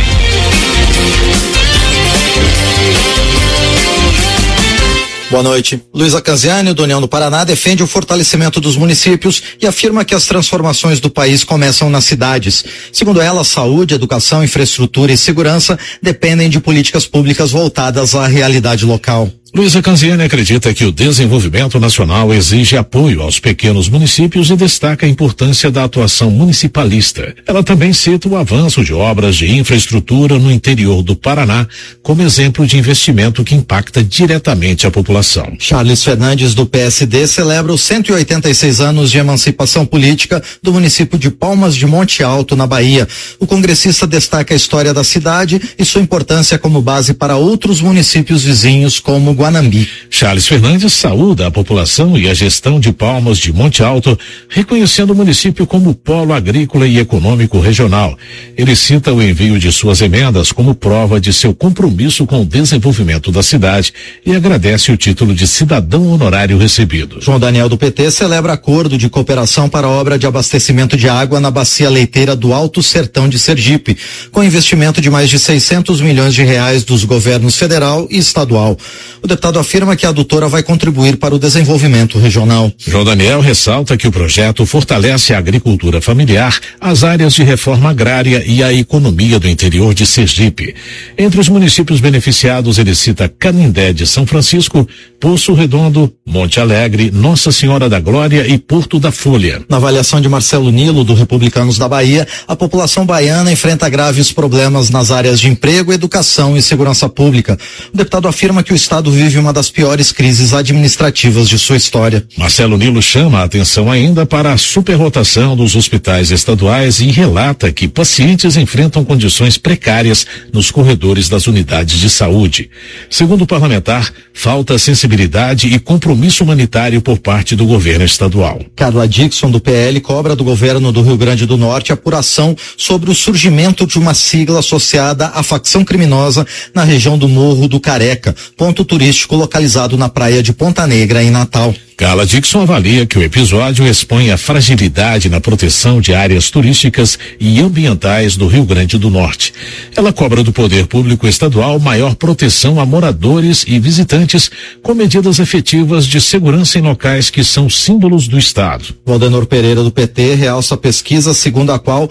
[SPEAKER 14] Boa noite. Luísa Canziani, do União do Paraná, defende o fortalecimento dos municípios e afirma que as transformações do país começam nas cidades. Segundo ela, saúde, educação, infraestrutura e segurança dependem de políticas públicas voltadas à realidade local.
[SPEAKER 17] Luísa Canziani acredita que o desenvolvimento nacional exige apoio aos pequenos municípios e destaca a importância da atuação municipalista. Ela também cita o avanço de obras de infraestrutura no interior do Paraná como exemplo de investimento que impacta diretamente a população.
[SPEAKER 14] Charles Fernandes, do PSD, celebra os 186 anos de emancipação política do município de Palmas de Monte Alto, na Bahia. O congressista destaca a história da cidade e sua importância como base para outros municípios vizinhos, como Guanambi.
[SPEAKER 17] Charles Fernandes saúda a população e a gestão de Palmas de Monte Alto, reconhecendo o município como polo agrícola e econômico regional. Ele cita o envio de suas emendas como prova de seu compromisso com o desenvolvimento da cidade e agradece o título de cidadão honorário recebido.
[SPEAKER 14] João Daniel, do PT, celebra acordo de cooperação para a obra de abastecimento de água na bacia leiteira do Alto Sertão de Sergipe, com investimento de mais de 600 milhões de reais dos governos federal e estadual. O deputado afirma que a adutora vai contribuir para o desenvolvimento regional.
[SPEAKER 17] João Daniel ressalta que o projeto fortalece a agricultura familiar, as áreas de reforma agrária e a economia do interior de Sergipe. Entre os municípios beneficiados, ele cita Canindé de São Francisco, Poço Redondo, Monte Alegre, Nossa Senhora da Glória e Porto da Folha.
[SPEAKER 14] Na avaliação de Marcelo Nilo, do Republicanos da Bahia, a população baiana enfrenta graves problemas nas áreas de emprego, educação e segurança pública. O deputado afirma que o Estado vive uma das piores crises administrativas de sua história.
[SPEAKER 17] Marcelo Nilo chama a atenção ainda para a superlotação dos hospitais estaduais e relata que pacientes enfrentam condições precárias nos corredores das unidades de saúde. Segundo o parlamentar, falta sensibilidade e compromisso humanitário por parte do governo estadual.
[SPEAKER 14] Carla Dixon, do PL, cobra do governo do Rio Grande do Norte apuração sobre o surgimento de uma sigla associada à facção criminosa na região do Morro do Careca, ponto turístico localizado na praia de Ponta Negra, em Natal.
[SPEAKER 17] Carla Dixon avalia que o episódio expõe a fragilidade na proteção de áreas turísticas e ambientais do Rio Grande do Norte. Ela cobra do poder público estadual maior proteção a moradores e visitantes com medidas efetivas de segurança em locais que são símbolos do Estado.
[SPEAKER 14] Valdenor Pereira, do PT, realça a pesquisa segundo a qual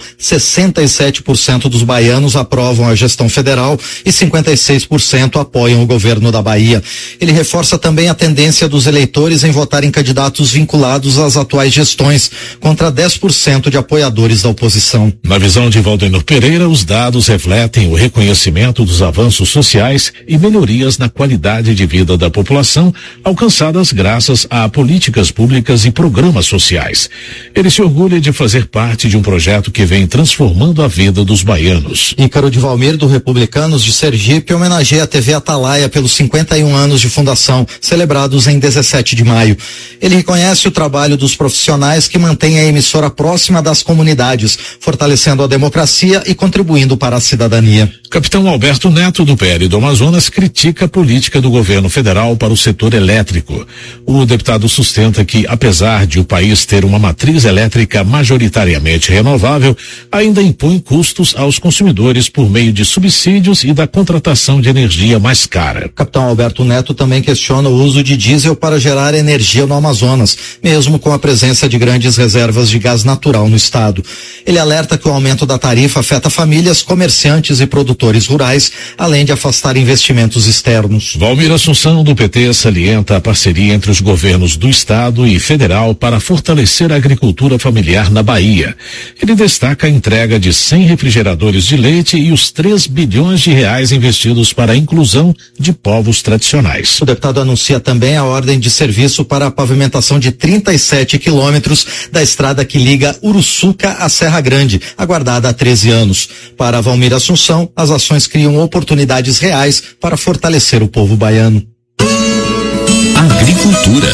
[SPEAKER 14] 67% dos baianos aprovam a gestão federal e 56% apoiam o governo da Bahia. Ele reforça também a tendência dos eleitores em votar em candidatos vinculados às atuais gestões, contra 10% de apoiadores da oposição.
[SPEAKER 17] Na visão de Valdenor Pereira, os dados refletem o reconhecimento dos avanços sociais e melhorias na qualidade de vida da população, alcançadas graças a políticas públicas e programas sociais. Ele se orgulha de fazer parte de um projeto que vem transformando a vida dos baianos.
[SPEAKER 14] Ícaro de Valmir, do Republicanos de Sergipe, homenageia a TV Atalaia pelos 51 anos de fundação, celebrados em 17 de maio. Ele reconhece o trabalho dos profissionais que mantêm a emissora próxima das comunidades, fortalecendo a democracia e contribuindo para a cidadania.
[SPEAKER 17] Capitão Alberto Neto, do PL do Amazonas, critica a política do governo federal para o setor elétrico. O deputado sustenta que, apesar de o país ter uma matriz elétrica majoritariamente renovável, ainda impõe custos aos consumidores por meio de subsídios e da contratação de energia mais cara.
[SPEAKER 14] Capitão Alberto Neto também questiona o uso de diesel para gerar energia no Amazonas, mesmo com a presença de grandes reservas de gás natural no estado. Ele alerta que o aumento da tarifa afeta famílias, comerciantes e produtores rurais, além de afastar investimentos externos.
[SPEAKER 17] Valmir Assunção, do PT, salienta a parceria entre os governos do estado e federal para fortalecer a agricultura familiar na Bahia. Ele destaca a entrega de 100 refrigeradores de leite e os 3 bilhões de reais investidos para a inclusão de povos tradicionais.
[SPEAKER 14] O deputado anuncia também a ordem de serviço para a pavimentação de 37 quilômetros da estrada que liga Uruçuca à Serra Grande, aguardada há 13 anos. Para Valmir Assunção, as ações criam oportunidades reais para fortalecer o povo baiano.
[SPEAKER 17] Agricultura.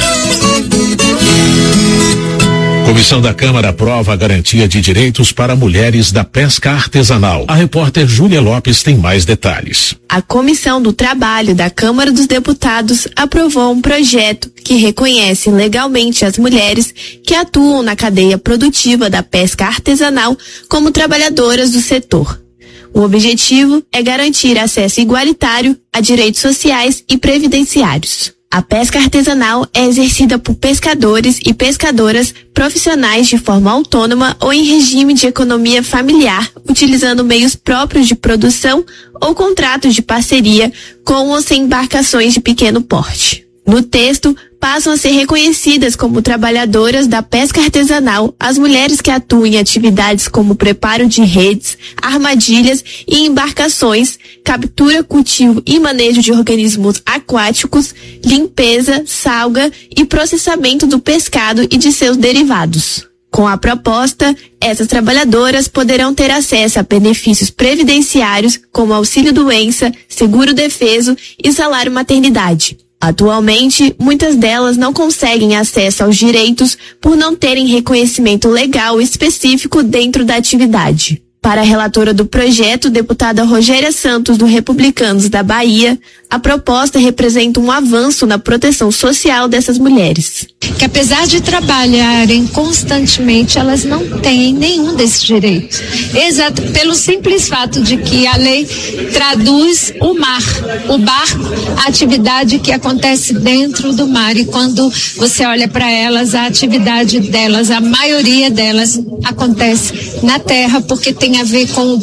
[SPEAKER 17] Comissão da Câmara aprova a garantia de direitos para mulheres da pesca artesanal. A repórter Júlia Lopes tem mais detalhes.
[SPEAKER 2] A Comissão do Trabalho da Câmara dos Deputados aprovou um projeto que reconhece legalmente as mulheres que atuam na cadeia produtiva da pesca artesanal como trabalhadoras do setor. O objetivo é garantir acesso igualitário a direitos sociais e previdenciários. A pesca artesanal é exercida por pescadores e pescadoras profissionais de forma autônoma ou em regime de economia familiar, utilizando meios próprios de produção ou contratos de parceria com ou sem embarcações de pequeno porte. No texto, passam a ser reconhecidas como trabalhadoras da pesca artesanal as mulheres que atuam em atividades como preparo de redes, armadilhas e embarcações, captura, cultivo e manejo de organismos aquáticos, limpeza, salga e processamento do pescado e de seus derivados. Com a proposta, essas trabalhadoras poderão ter acesso a benefícios previdenciários como auxílio-doença, seguro-defeso e salário-maternidade. Atualmente, muitas delas não conseguem acesso aos direitos por não terem reconhecimento legal específico dentro da atividade. Para a relatora do projeto, deputada Rogéria Santos, do Republicanos da Bahia, a proposta representa um avanço na proteção social dessas mulheres.
[SPEAKER 3] Que apesar de trabalharem constantemente, elas não têm nenhum desses direitos. Exato, pelo simples fato de que a lei traduz o mar, o barco, a atividade que acontece dentro do mar. E quando você olha para elas, a atividade delas, a maioria delas acontece na terra, porque tem a ver com o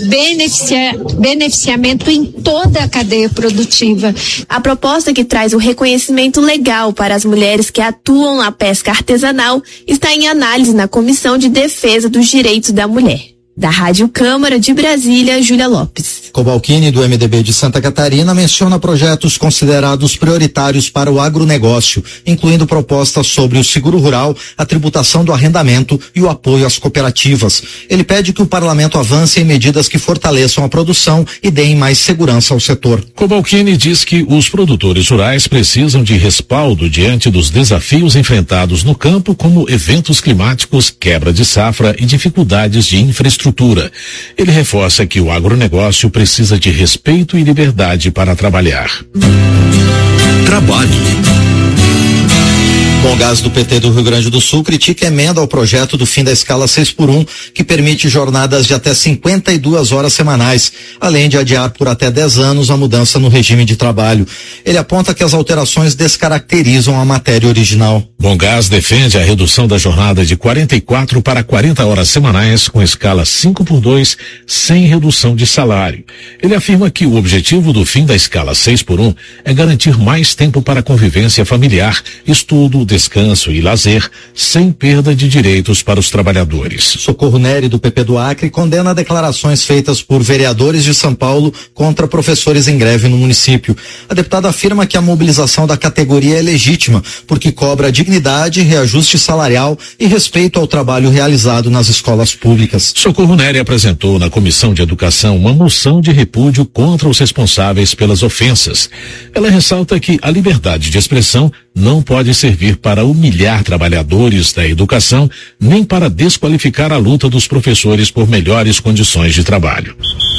[SPEAKER 3] beneficiamento em toda a cadeia produtiva.
[SPEAKER 2] A proposta que traz o reconhecimento legal para as mulheres que atuam na pesca artesanal está em análise na Comissão de Defesa dos Direitos da Mulher. Da Rádio Câmara de Brasília, Júlia Lopes.
[SPEAKER 14] Cobalcini, do MDB de Santa Catarina, menciona projetos considerados prioritários para o agronegócio, incluindo propostas sobre o seguro rural, a tributação do arrendamento e o apoio às cooperativas. Ele pede que o parlamento avance em medidas que fortaleçam a produção e deem mais segurança ao setor.
[SPEAKER 17] Cobalcini diz que os produtores rurais precisam de respaldo diante dos desafios enfrentados no campo, como eventos climáticos, quebra de safra e dificuldades de infraestrutura. Ele reforça que o agronegócio precisa de respeito e liberdade para trabalhar.
[SPEAKER 14] Trabalhe. Comgás do PT do Rio Grande do Sul critica a emenda ao projeto do fim da escala 6x1, que permite jornadas de até 52 horas semanais, além de adiar por até 10 anos a mudança no regime de trabalho. Ele aponta que as alterações descaracterizam a matéria original.
[SPEAKER 17] Comgás defende a redução da jornada de 44 para 40 horas semanais com escala 5x2, sem redução de salário. Ele afirma que o objetivo do fim da escala 6x1 é garantir mais tempo para convivência familiar, estudo, descanso e lazer, sem perda de direitos para os trabalhadores.
[SPEAKER 14] Socorro Nery, do PP do Acre, condena declarações feitas por vereadores de São Paulo contra professores em greve no município. A deputada afirma que a mobilização da categoria é legítima, porque cobra dignidade, reajuste salarial e respeito ao trabalho realizado nas escolas públicas.
[SPEAKER 17] Socorro Nery apresentou na Comissão de Educação uma moção de repúdio contra os responsáveis pelas ofensas. Ela ressalta que a liberdade de expressão não pode servir para humilhar trabalhadores da educação, nem para desqualificar a luta dos professores por melhores condições de trabalho.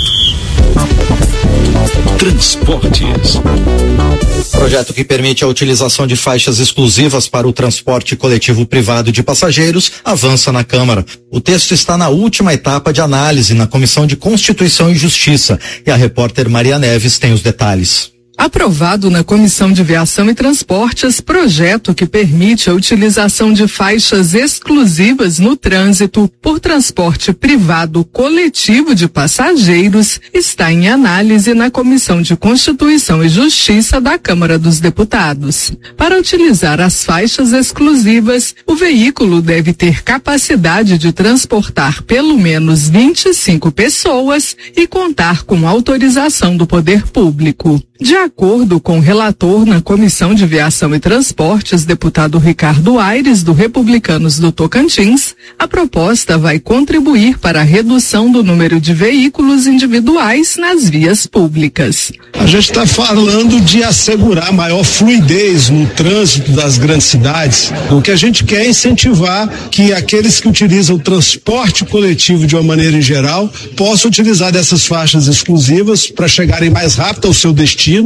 [SPEAKER 14] Transportes. Projeto que permite a utilização de faixas exclusivas para o transporte coletivo privado de passageiros avança na Câmara. O texto está na última etapa de análise na Comissão de Constituição e Justiça e a repórter Maria Neves tem os detalhes.
[SPEAKER 5] Aprovado na Comissão de Viação e Transportes, projeto que permite a utilização de faixas exclusivas no trânsito por transporte privado coletivo de passageiros está em análise na Comissão de Constituição e Justiça da Câmara dos Deputados. Para utilizar as faixas exclusivas, o veículo deve ter capacidade de transportar pelo menos 25 pessoas e contar com autorização do poder público. De acordo com o relator na Comissão de Viação e Transportes, deputado Ricardo Aires, do Republicanos do Tocantins, a proposta vai contribuir para a redução do número de veículos individuais nas vias públicas.
[SPEAKER 11] A gente está falando de assegurar maior fluidez no trânsito das grandes cidades. O que a gente quer é incentivar que aqueles que utilizam o transporte coletivo de uma maneira em geral possam utilizar dessas faixas exclusivas para chegarem mais rápido ao seu destino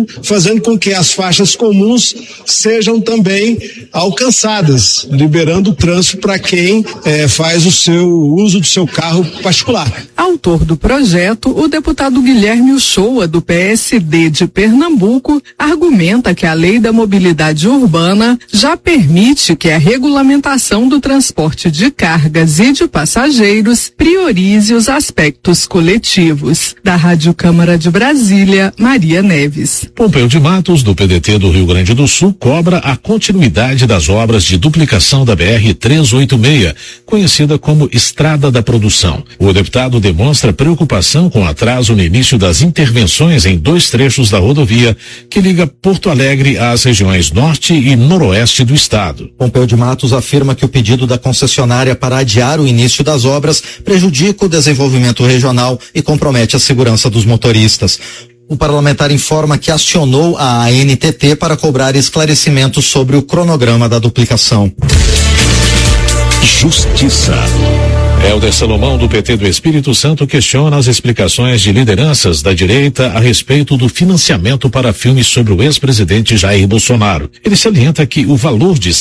[SPEAKER 11] trânsito, fazendo com que as faixas comuns sejam também alcançadas, liberando o trânsito para quem faz o seu uso do seu carro particular.
[SPEAKER 5] Autor do projeto, o deputado Guilherme Uchoa, do PSD de Pernambuco, argumenta que a Lei da Mobilidade Urbana já permite que a regulamentação do transporte de cargas e de passageiros priorize os aspectos coletivos. Da Rádio Câmara de Brasília, Maria Neves.
[SPEAKER 17] Pompeu de Matos, do PDT do Rio Grande do Sul, cobra a continuidade das obras de duplicação da BR-386, conhecida como Estrada da Produção. O deputado demonstra preocupação com o atraso no início das intervenções em 2 trechos da rodovia que liga Porto Alegre às regiões norte e noroeste do estado.
[SPEAKER 14] Pompeu de Matos afirma que o pedido da concessionária para adiar o início das obras prejudica o desenvolvimento regional e compromete a segurança dos motoristas. O parlamentar informa que acionou a ANTT para cobrar esclarecimentos sobre o cronograma da duplicação.
[SPEAKER 17] Justiça. Helder Salomão, do PT do Espírito Santo, questiona as explicações de lideranças da direita a respeito do financiamento para filmes sobre o ex-presidente Jair Bolsonaro. Ele salienta que o valor de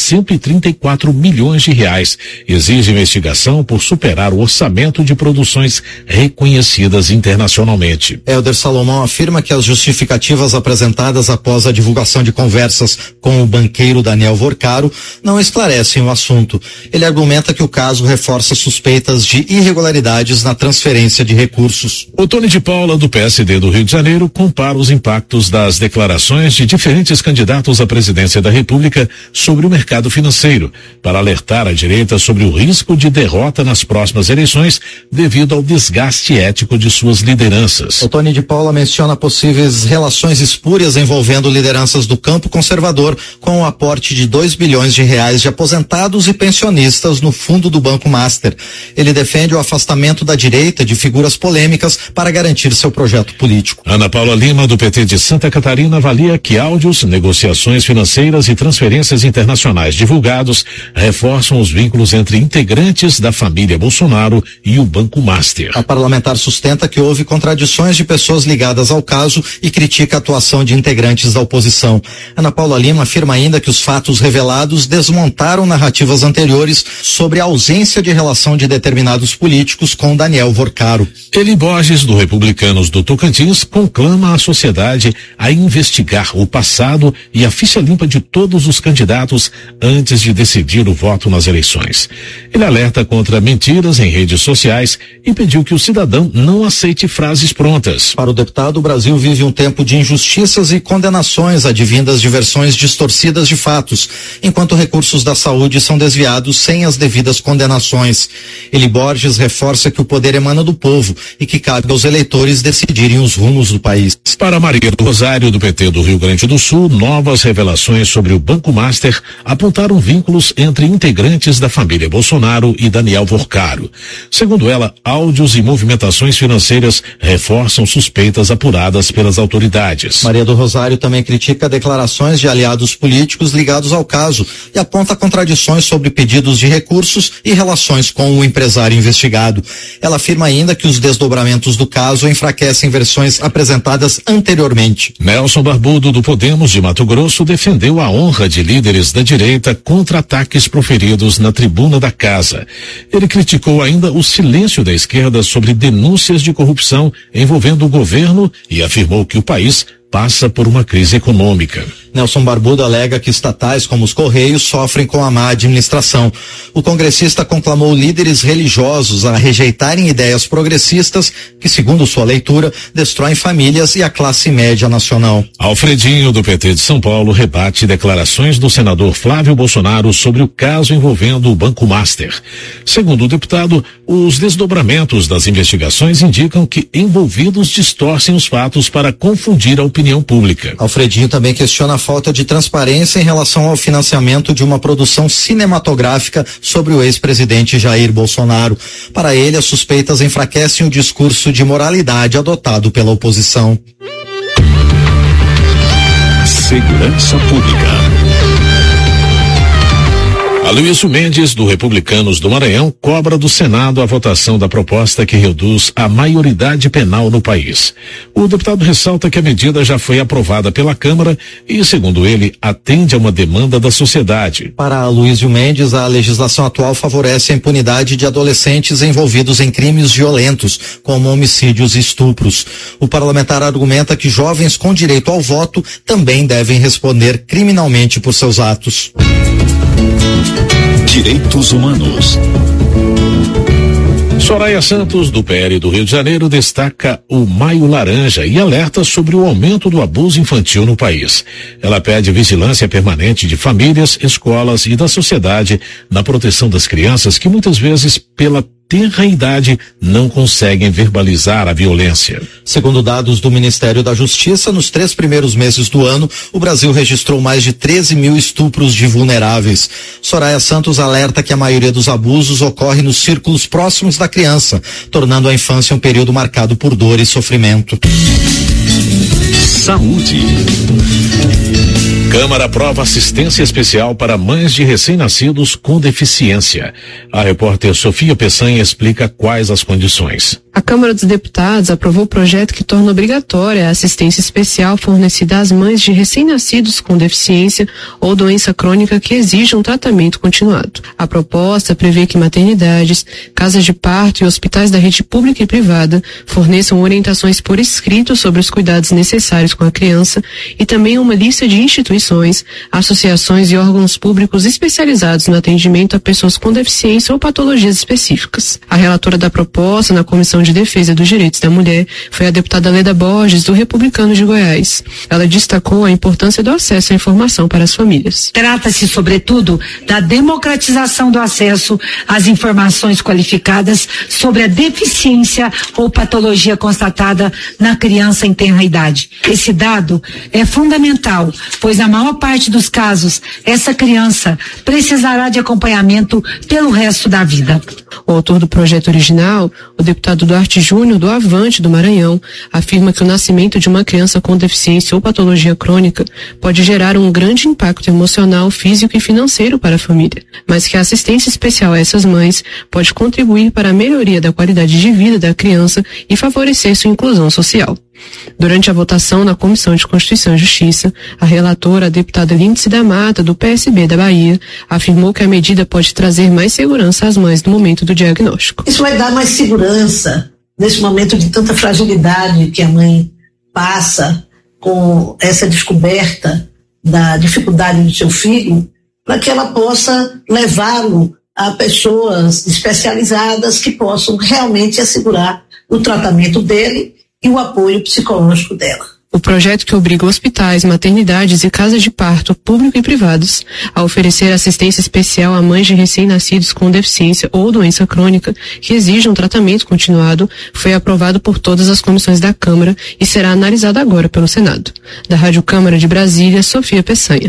[SPEAKER 17] 134 milhões de reais exige investigação por superar o orçamento de produções reconhecidas internacionalmente.
[SPEAKER 14] Helder Salomão afirma que as justificativas apresentadas após a divulgação de conversas com o banqueiro Daniel Vorcaro não esclarecem o assunto. Ele argumenta que o caso reforça suspeitas de irregularidades na transferência de recursos.
[SPEAKER 17] O Tony de Paula, do PSD do Rio de Janeiro, compara os impactos das declarações de diferentes candidatos à presidência da República sobre o mercado financeiro, para alertar a direita sobre o risco de derrota nas próximas eleições devido ao desgaste ético de suas lideranças.
[SPEAKER 14] O Tony de Paula menciona possíveis relações espúrias envolvendo lideranças do campo conservador com o aporte de 2 bilhões de reais de aposentados e pensionistas no fundo do Banco Master. Ele defende o afastamento da direita de figuras polêmicas para garantir seu projeto político.
[SPEAKER 17] Ana Paula Lima, do PT de Santa Catarina, avalia que áudios, negociações financeiras e transferências internacionais divulgados reforçam os vínculos entre integrantes da família Bolsonaro e o Banco Master.
[SPEAKER 14] A parlamentar sustenta que houve contradições de pessoas ligadas ao caso e critica a atuação de integrantes da oposição. Ana Paula Lima afirma ainda que os fatos revelados desmontaram narrativas anteriores sobre a ausência de relação de determinados políticos com Daniel Vorcaro.
[SPEAKER 17] Eli Borges, do Republicanos do Tocantins, conclama a sociedade a investigar o passado e a ficha limpa de todos os candidatos antes de decidir o voto nas eleições. Ele alerta contra mentiras em redes sociais e pediu que o cidadão não aceite frases prontas.
[SPEAKER 14] Para o deputado, o Brasil vive um tempo de injustiças e condenações advindas de versões distorcidas de fatos, enquanto recursos da saúde são desviados sem as devidas condenações. Eli Borges reforça que o poder emana do povo e que cabe aos eleitores decidirem os rumos do país.
[SPEAKER 17] Para Maria do Rosário, do PT do Rio Grande do Sul, novas revelações sobre o Banco Master apontaram vínculos entre integrantes da família Bolsonaro e Daniel Vorcaro. Segundo ela, áudios e movimentações financeiras reforçam suspeitas apuradas pelas autoridades.
[SPEAKER 14] Maria do Rosário também critica declarações de aliados políticos ligados ao caso e aponta contradições sobre pedidos de recursos e relações com o empresário investigado. Ela afirma ainda que os desdobramentos do caso enfraquecem versões apresentadas anteriormente.
[SPEAKER 17] Nelson Barbudo, do Podemos de Mato Grosso, defendeu a honra de líderes da direita contra ataques proferidos na tribuna da casa. Ele criticou ainda o silêncio da esquerda sobre denúncias de corrupção envolvendo o governo e afirmou que o país passa por uma crise econômica.
[SPEAKER 14] Nelson Barbudo alega que estatais como os Correios sofrem com a má administração. O congressista conclamou líderes religiosos a rejeitarem ideias progressistas que, segundo sua leitura, destroem famílias e a classe média nacional.
[SPEAKER 17] Alfredinho, do PT de São Paulo, rebate declarações do senador Flávio Bolsonaro sobre o caso envolvendo o Banco Master. Segundo o deputado, os desdobramentos das investigações indicam que envolvidos distorcem os fatos para confundir a opinião pública.
[SPEAKER 14] Alfredinho também questiona a falta de transparência em relação ao financiamento de uma produção cinematográfica sobre o ex-presidente Jair Bolsonaro. Para ele, as suspeitas enfraquecem o discurso de moralidade adotado pela oposição.
[SPEAKER 25] Segurança Pública.
[SPEAKER 17] Aloysio Mendes, do Republicanos do Maranhão, cobra do Senado a votação da proposta que reduz a maioridade penal no país. O deputado ressalta que a medida já foi aprovada pela Câmara e, segundo ele, atende a uma demanda da sociedade.
[SPEAKER 14] Para Aloysio Mendes, a legislação atual favorece a impunidade de adolescentes envolvidos em crimes violentos, como homicídios e estupros. O parlamentar argumenta que jovens com direito ao voto também devem responder criminalmente por seus atos.
[SPEAKER 15] Direitos Humanos.
[SPEAKER 17] Soraya Santos, do PL do Rio de Janeiro, destaca o Maio Laranja e alerta sobre o aumento do abuso infantil no país. Ela pede vigilância permanente de famílias, escolas e da sociedade na proteção das crianças que muitas vezes, pela tenra idade, não conseguem verbalizar a violência.
[SPEAKER 14] Segundo dados do Ministério da Justiça, nos 3 primeiros meses do ano, o Brasil registrou mais de 13 mil estupros de vulneráveis. Soraya Santos alerta que a maioria dos abusos ocorre nos círculos próximos da criança, tornando a infância um período marcado por dor e sofrimento.
[SPEAKER 15] Saúde.
[SPEAKER 17] Câmara aprova assistência especial para mães de recém-nascidos com deficiência. A repórter Sofia Peçanha explica quais as condições.
[SPEAKER 16] A Câmara dos Deputados aprovou o projeto que torna obrigatória a assistência especial fornecida às mães de recém-nascidos com deficiência ou doença crônica que exijam tratamento continuado. A proposta prevê que maternidades, casas de parto e hospitais da rede pública e privada forneçam orientações por escrito sobre os cuidados necessários com a criança e também uma lista de instituições, associações e órgãos públicos especializados no atendimento a pessoas com deficiência ou patologias específicas. A relatora da proposta na Comissão de Defesa dos Direitos da Mulher foi a deputada Leda Borges, do Republicano de Goiás. Ela destacou a importância do acesso à informação para as famílias.
[SPEAKER 19] Trata-se, sobretudo, da democratização do acesso às informações qualificadas sobre a deficiência ou patologia constatada na criança em tenra idade. Esse dado é fundamental, pois na maior parte dos casos, essa criança precisará de acompanhamento pelo resto da vida.
[SPEAKER 16] O autor do projeto original, o deputado Duarte Júnior, do Avante do Maranhão, afirma que o nascimento de uma criança com deficiência ou patologia crônica pode gerar um grande impacto emocional, físico e financeiro para a família, mas que a assistência especial a essas mães pode contribuir para a melhoria da qualidade de vida da criança e favorecer sua inclusão social. Durante a votação na Comissão de Constituição e Justiça, a relatora, a deputada Lindsay da Mata, do PSB da Bahia, afirmou que a medida pode trazer mais segurança às mães no momento do diagnóstico.
[SPEAKER 20] Isso vai dar mais segurança nesse momento de tanta fragilidade que a mãe passa com essa descoberta da dificuldade do seu filho, para que ela possa levá-lo a pessoas especializadas que possam realmente assegurar o tratamento dele e o apoio psicológico dela.
[SPEAKER 16] O projeto que obriga hospitais, maternidades e casas de parto, público e privados, a oferecer assistência especial a mães de recém-nascidos com deficiência ou doença crônica que exijam tratamento continuado, foi aprovado por todas as comissões da Câmara e será analisado agora pelo Senado. Da Rádio Câmara de Brasília, Sofia Peçanha.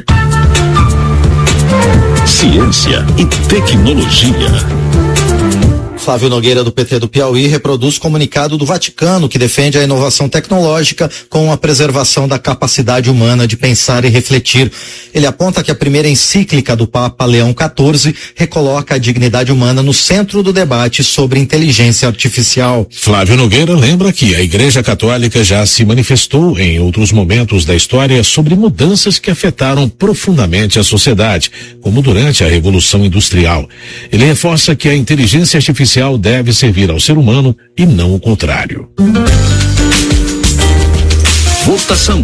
[SPEAKER 15] Ciência e tecnologia.
[SPEAKER 14] Flávio Nogueira, do PT do Piauí, reproduz comunicado do Vaticano que defende a inovação tecnológica com a preservação da capacidade humana de pensar e refletir. Ele aponta que a primeira encíclica do Papa Leão XIV recoloca a dignidade humana no centro do debate sobre inteligência artificial.
[SPEAKER 17] Flávio Nogueira lembra que a Igreja Católica já se manifestou em outros momentos da história sobre mudanças que afetaram profundamente a sociedade, como durante a Revolução Industrial. Ele reforça que a inteligência artificial deve servir ao ser humano e não o contrário.
[SPEAKER 15] Votação.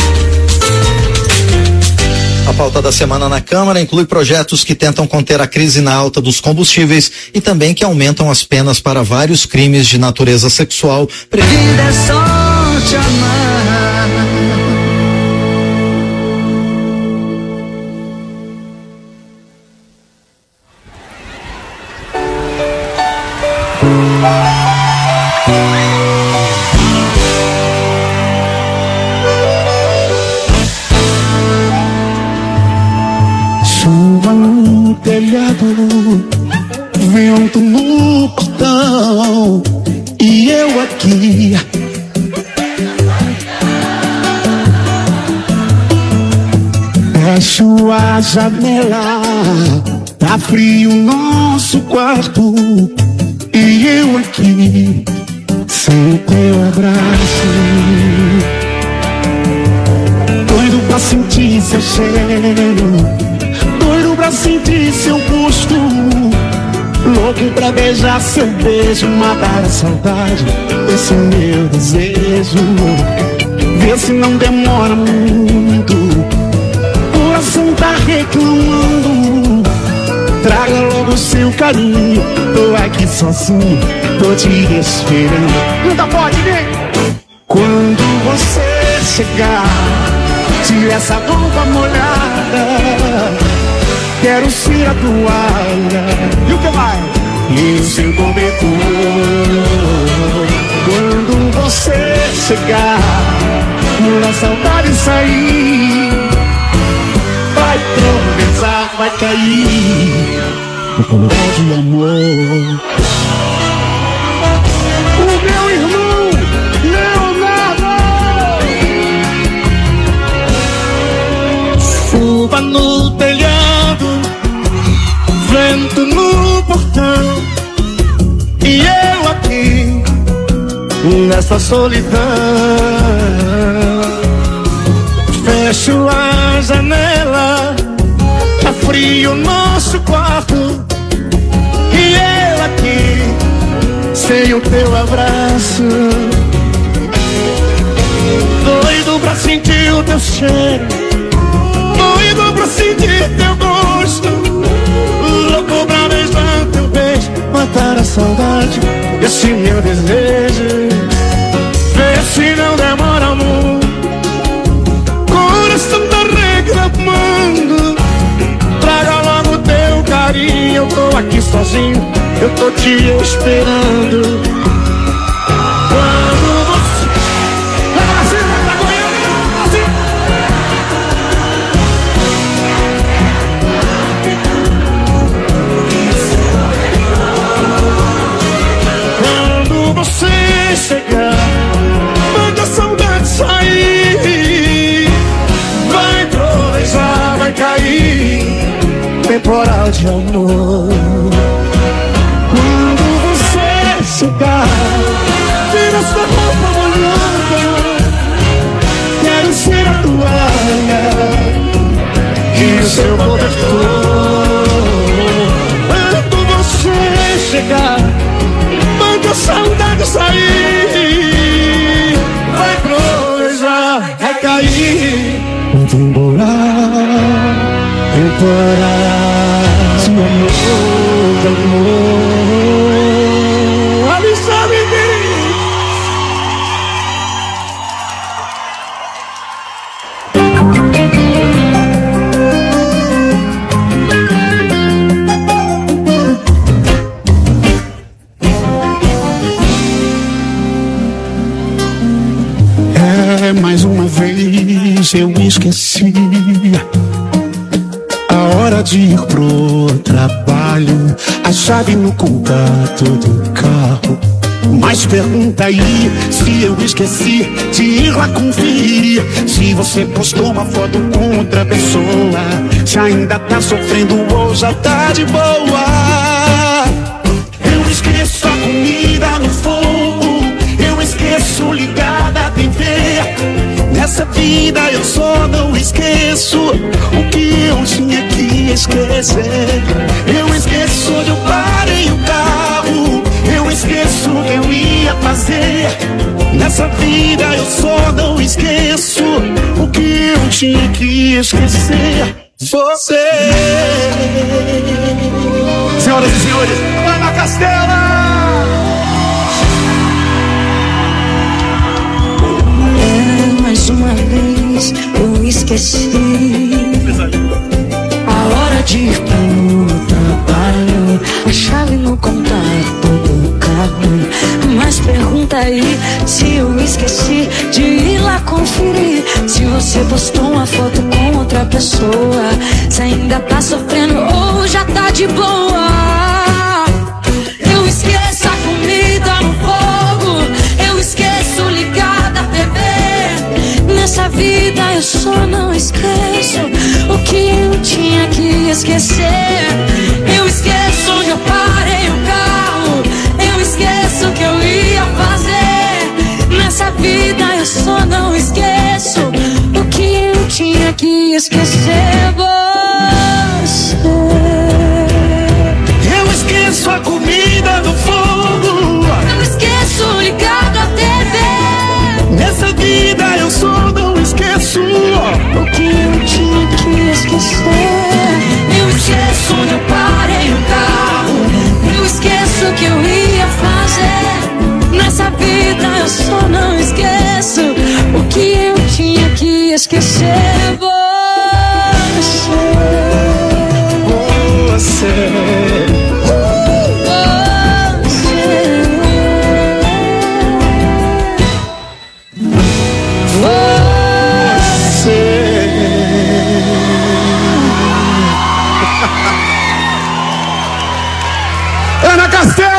[SPEAKER 14] A pauta da semana na Câmara inclui projetos que tentam conter a crise na alta dos combustíveis e também que aumentam as penas para vários crimes de natureza sexual.
[SPEAKER 19] Vida é só te amar.
[SPEAKER 21] Chuva no telhado, vento no portão e eu aqui. Fecho a janela Tá frio nosso quarto e eu aqui sem teu abraço. Doido pra sentir seu cheiro, doido pra sentir seu gosto, louco pra beijar seu beijo, matar a saudade desse meu desejo. Vê se não demora muito, o coração tá reclamando. Traga logo seu carinho, tô aqui sozinho, tô te esperando. Nunca pode, né? Quando você chegar, tira essa roupa molhada, quero ser a toalha. E o que mais? E o seu cobertor. Quando você chegar, a saudade sair, vai tropeçar, vai cair no color de amor. O meu irmão Leonardo. Chuva no telhado, vento no portão, e eu aqui nessa solidão. Fecho a janela, tá frio nosso quarto, e eu aqui sem o teu abraço. Doido pra sentir o teu cheiro, doido pra sentir teu gosto, louco pra beijar teu beijo, matar a saudade desse meu desejo. Vê se não demora muito, coração tá reclamando. Traga logo teu carinho, eu tô aqui sozinho, eu tô te esperando. Quando você... tá correndo, assim. Quando você chegar, manda a saudade sair, vai trovejar, vai cair temporal de amor. Quando você chegar, tira sua roupa molhada, quero ser a toalha e o seu cobertor. Quando você chegar, manda a saudade sair, vai provejar, vai cair um temporal, temporal de amor. Alexandre Pires. Mais uma vez eu esqueci a hora de ir pro trabalho, a chave no contato do carro. Mas pergunta aí se eu esqueci de ir lá conferir se você postou uma foto com outra pessoa, se ainda tá sofrendo ou já tá de boa. Eu esqueço a comida no fogo, eu esqueço ligada a TV. Nessa vida eu só não esqueço o que eu tinha que esquecer. Eu esqueço onde eu parei o carro, eu esqueço o que eu ia fazer. Nessa vida eu só não esqueço o que eu tinha que esquecer. Você. Senhoras e senhores, Ana Castela!
[SPEAKER 6] Mais uma vez eu esqueci a hora de ir pro trabalho, a chave no contato do carro. Mas pergunta aí se eu esqueci de ir lá conferir se você postou uma foto com outra pessoa, se ainda tá sofrendo ou já tá de boa. Eu esqueço a comida no fogo, eu esqueço ligar da TV. Nessa vida eu só não esqueço o que eu tinha que esquecer. tinha que esquecer você.
[SPEAKER 21] Eu esqueço a comida no fogo.
[SPEAKER 6] Eu esqueço ligado à TV.
[SPEAKER 21] Nessa vida eu só não esqueço
[SPEAKER 6] o que eu tinha que esquecer. Eu esqueço onde eu parei o carro. Eu esqueço o que eu ia fazer. Nessa vida eu só não esqueço o que eu tinha que esquecer.
[SPEAKER 21] Ana Castelo!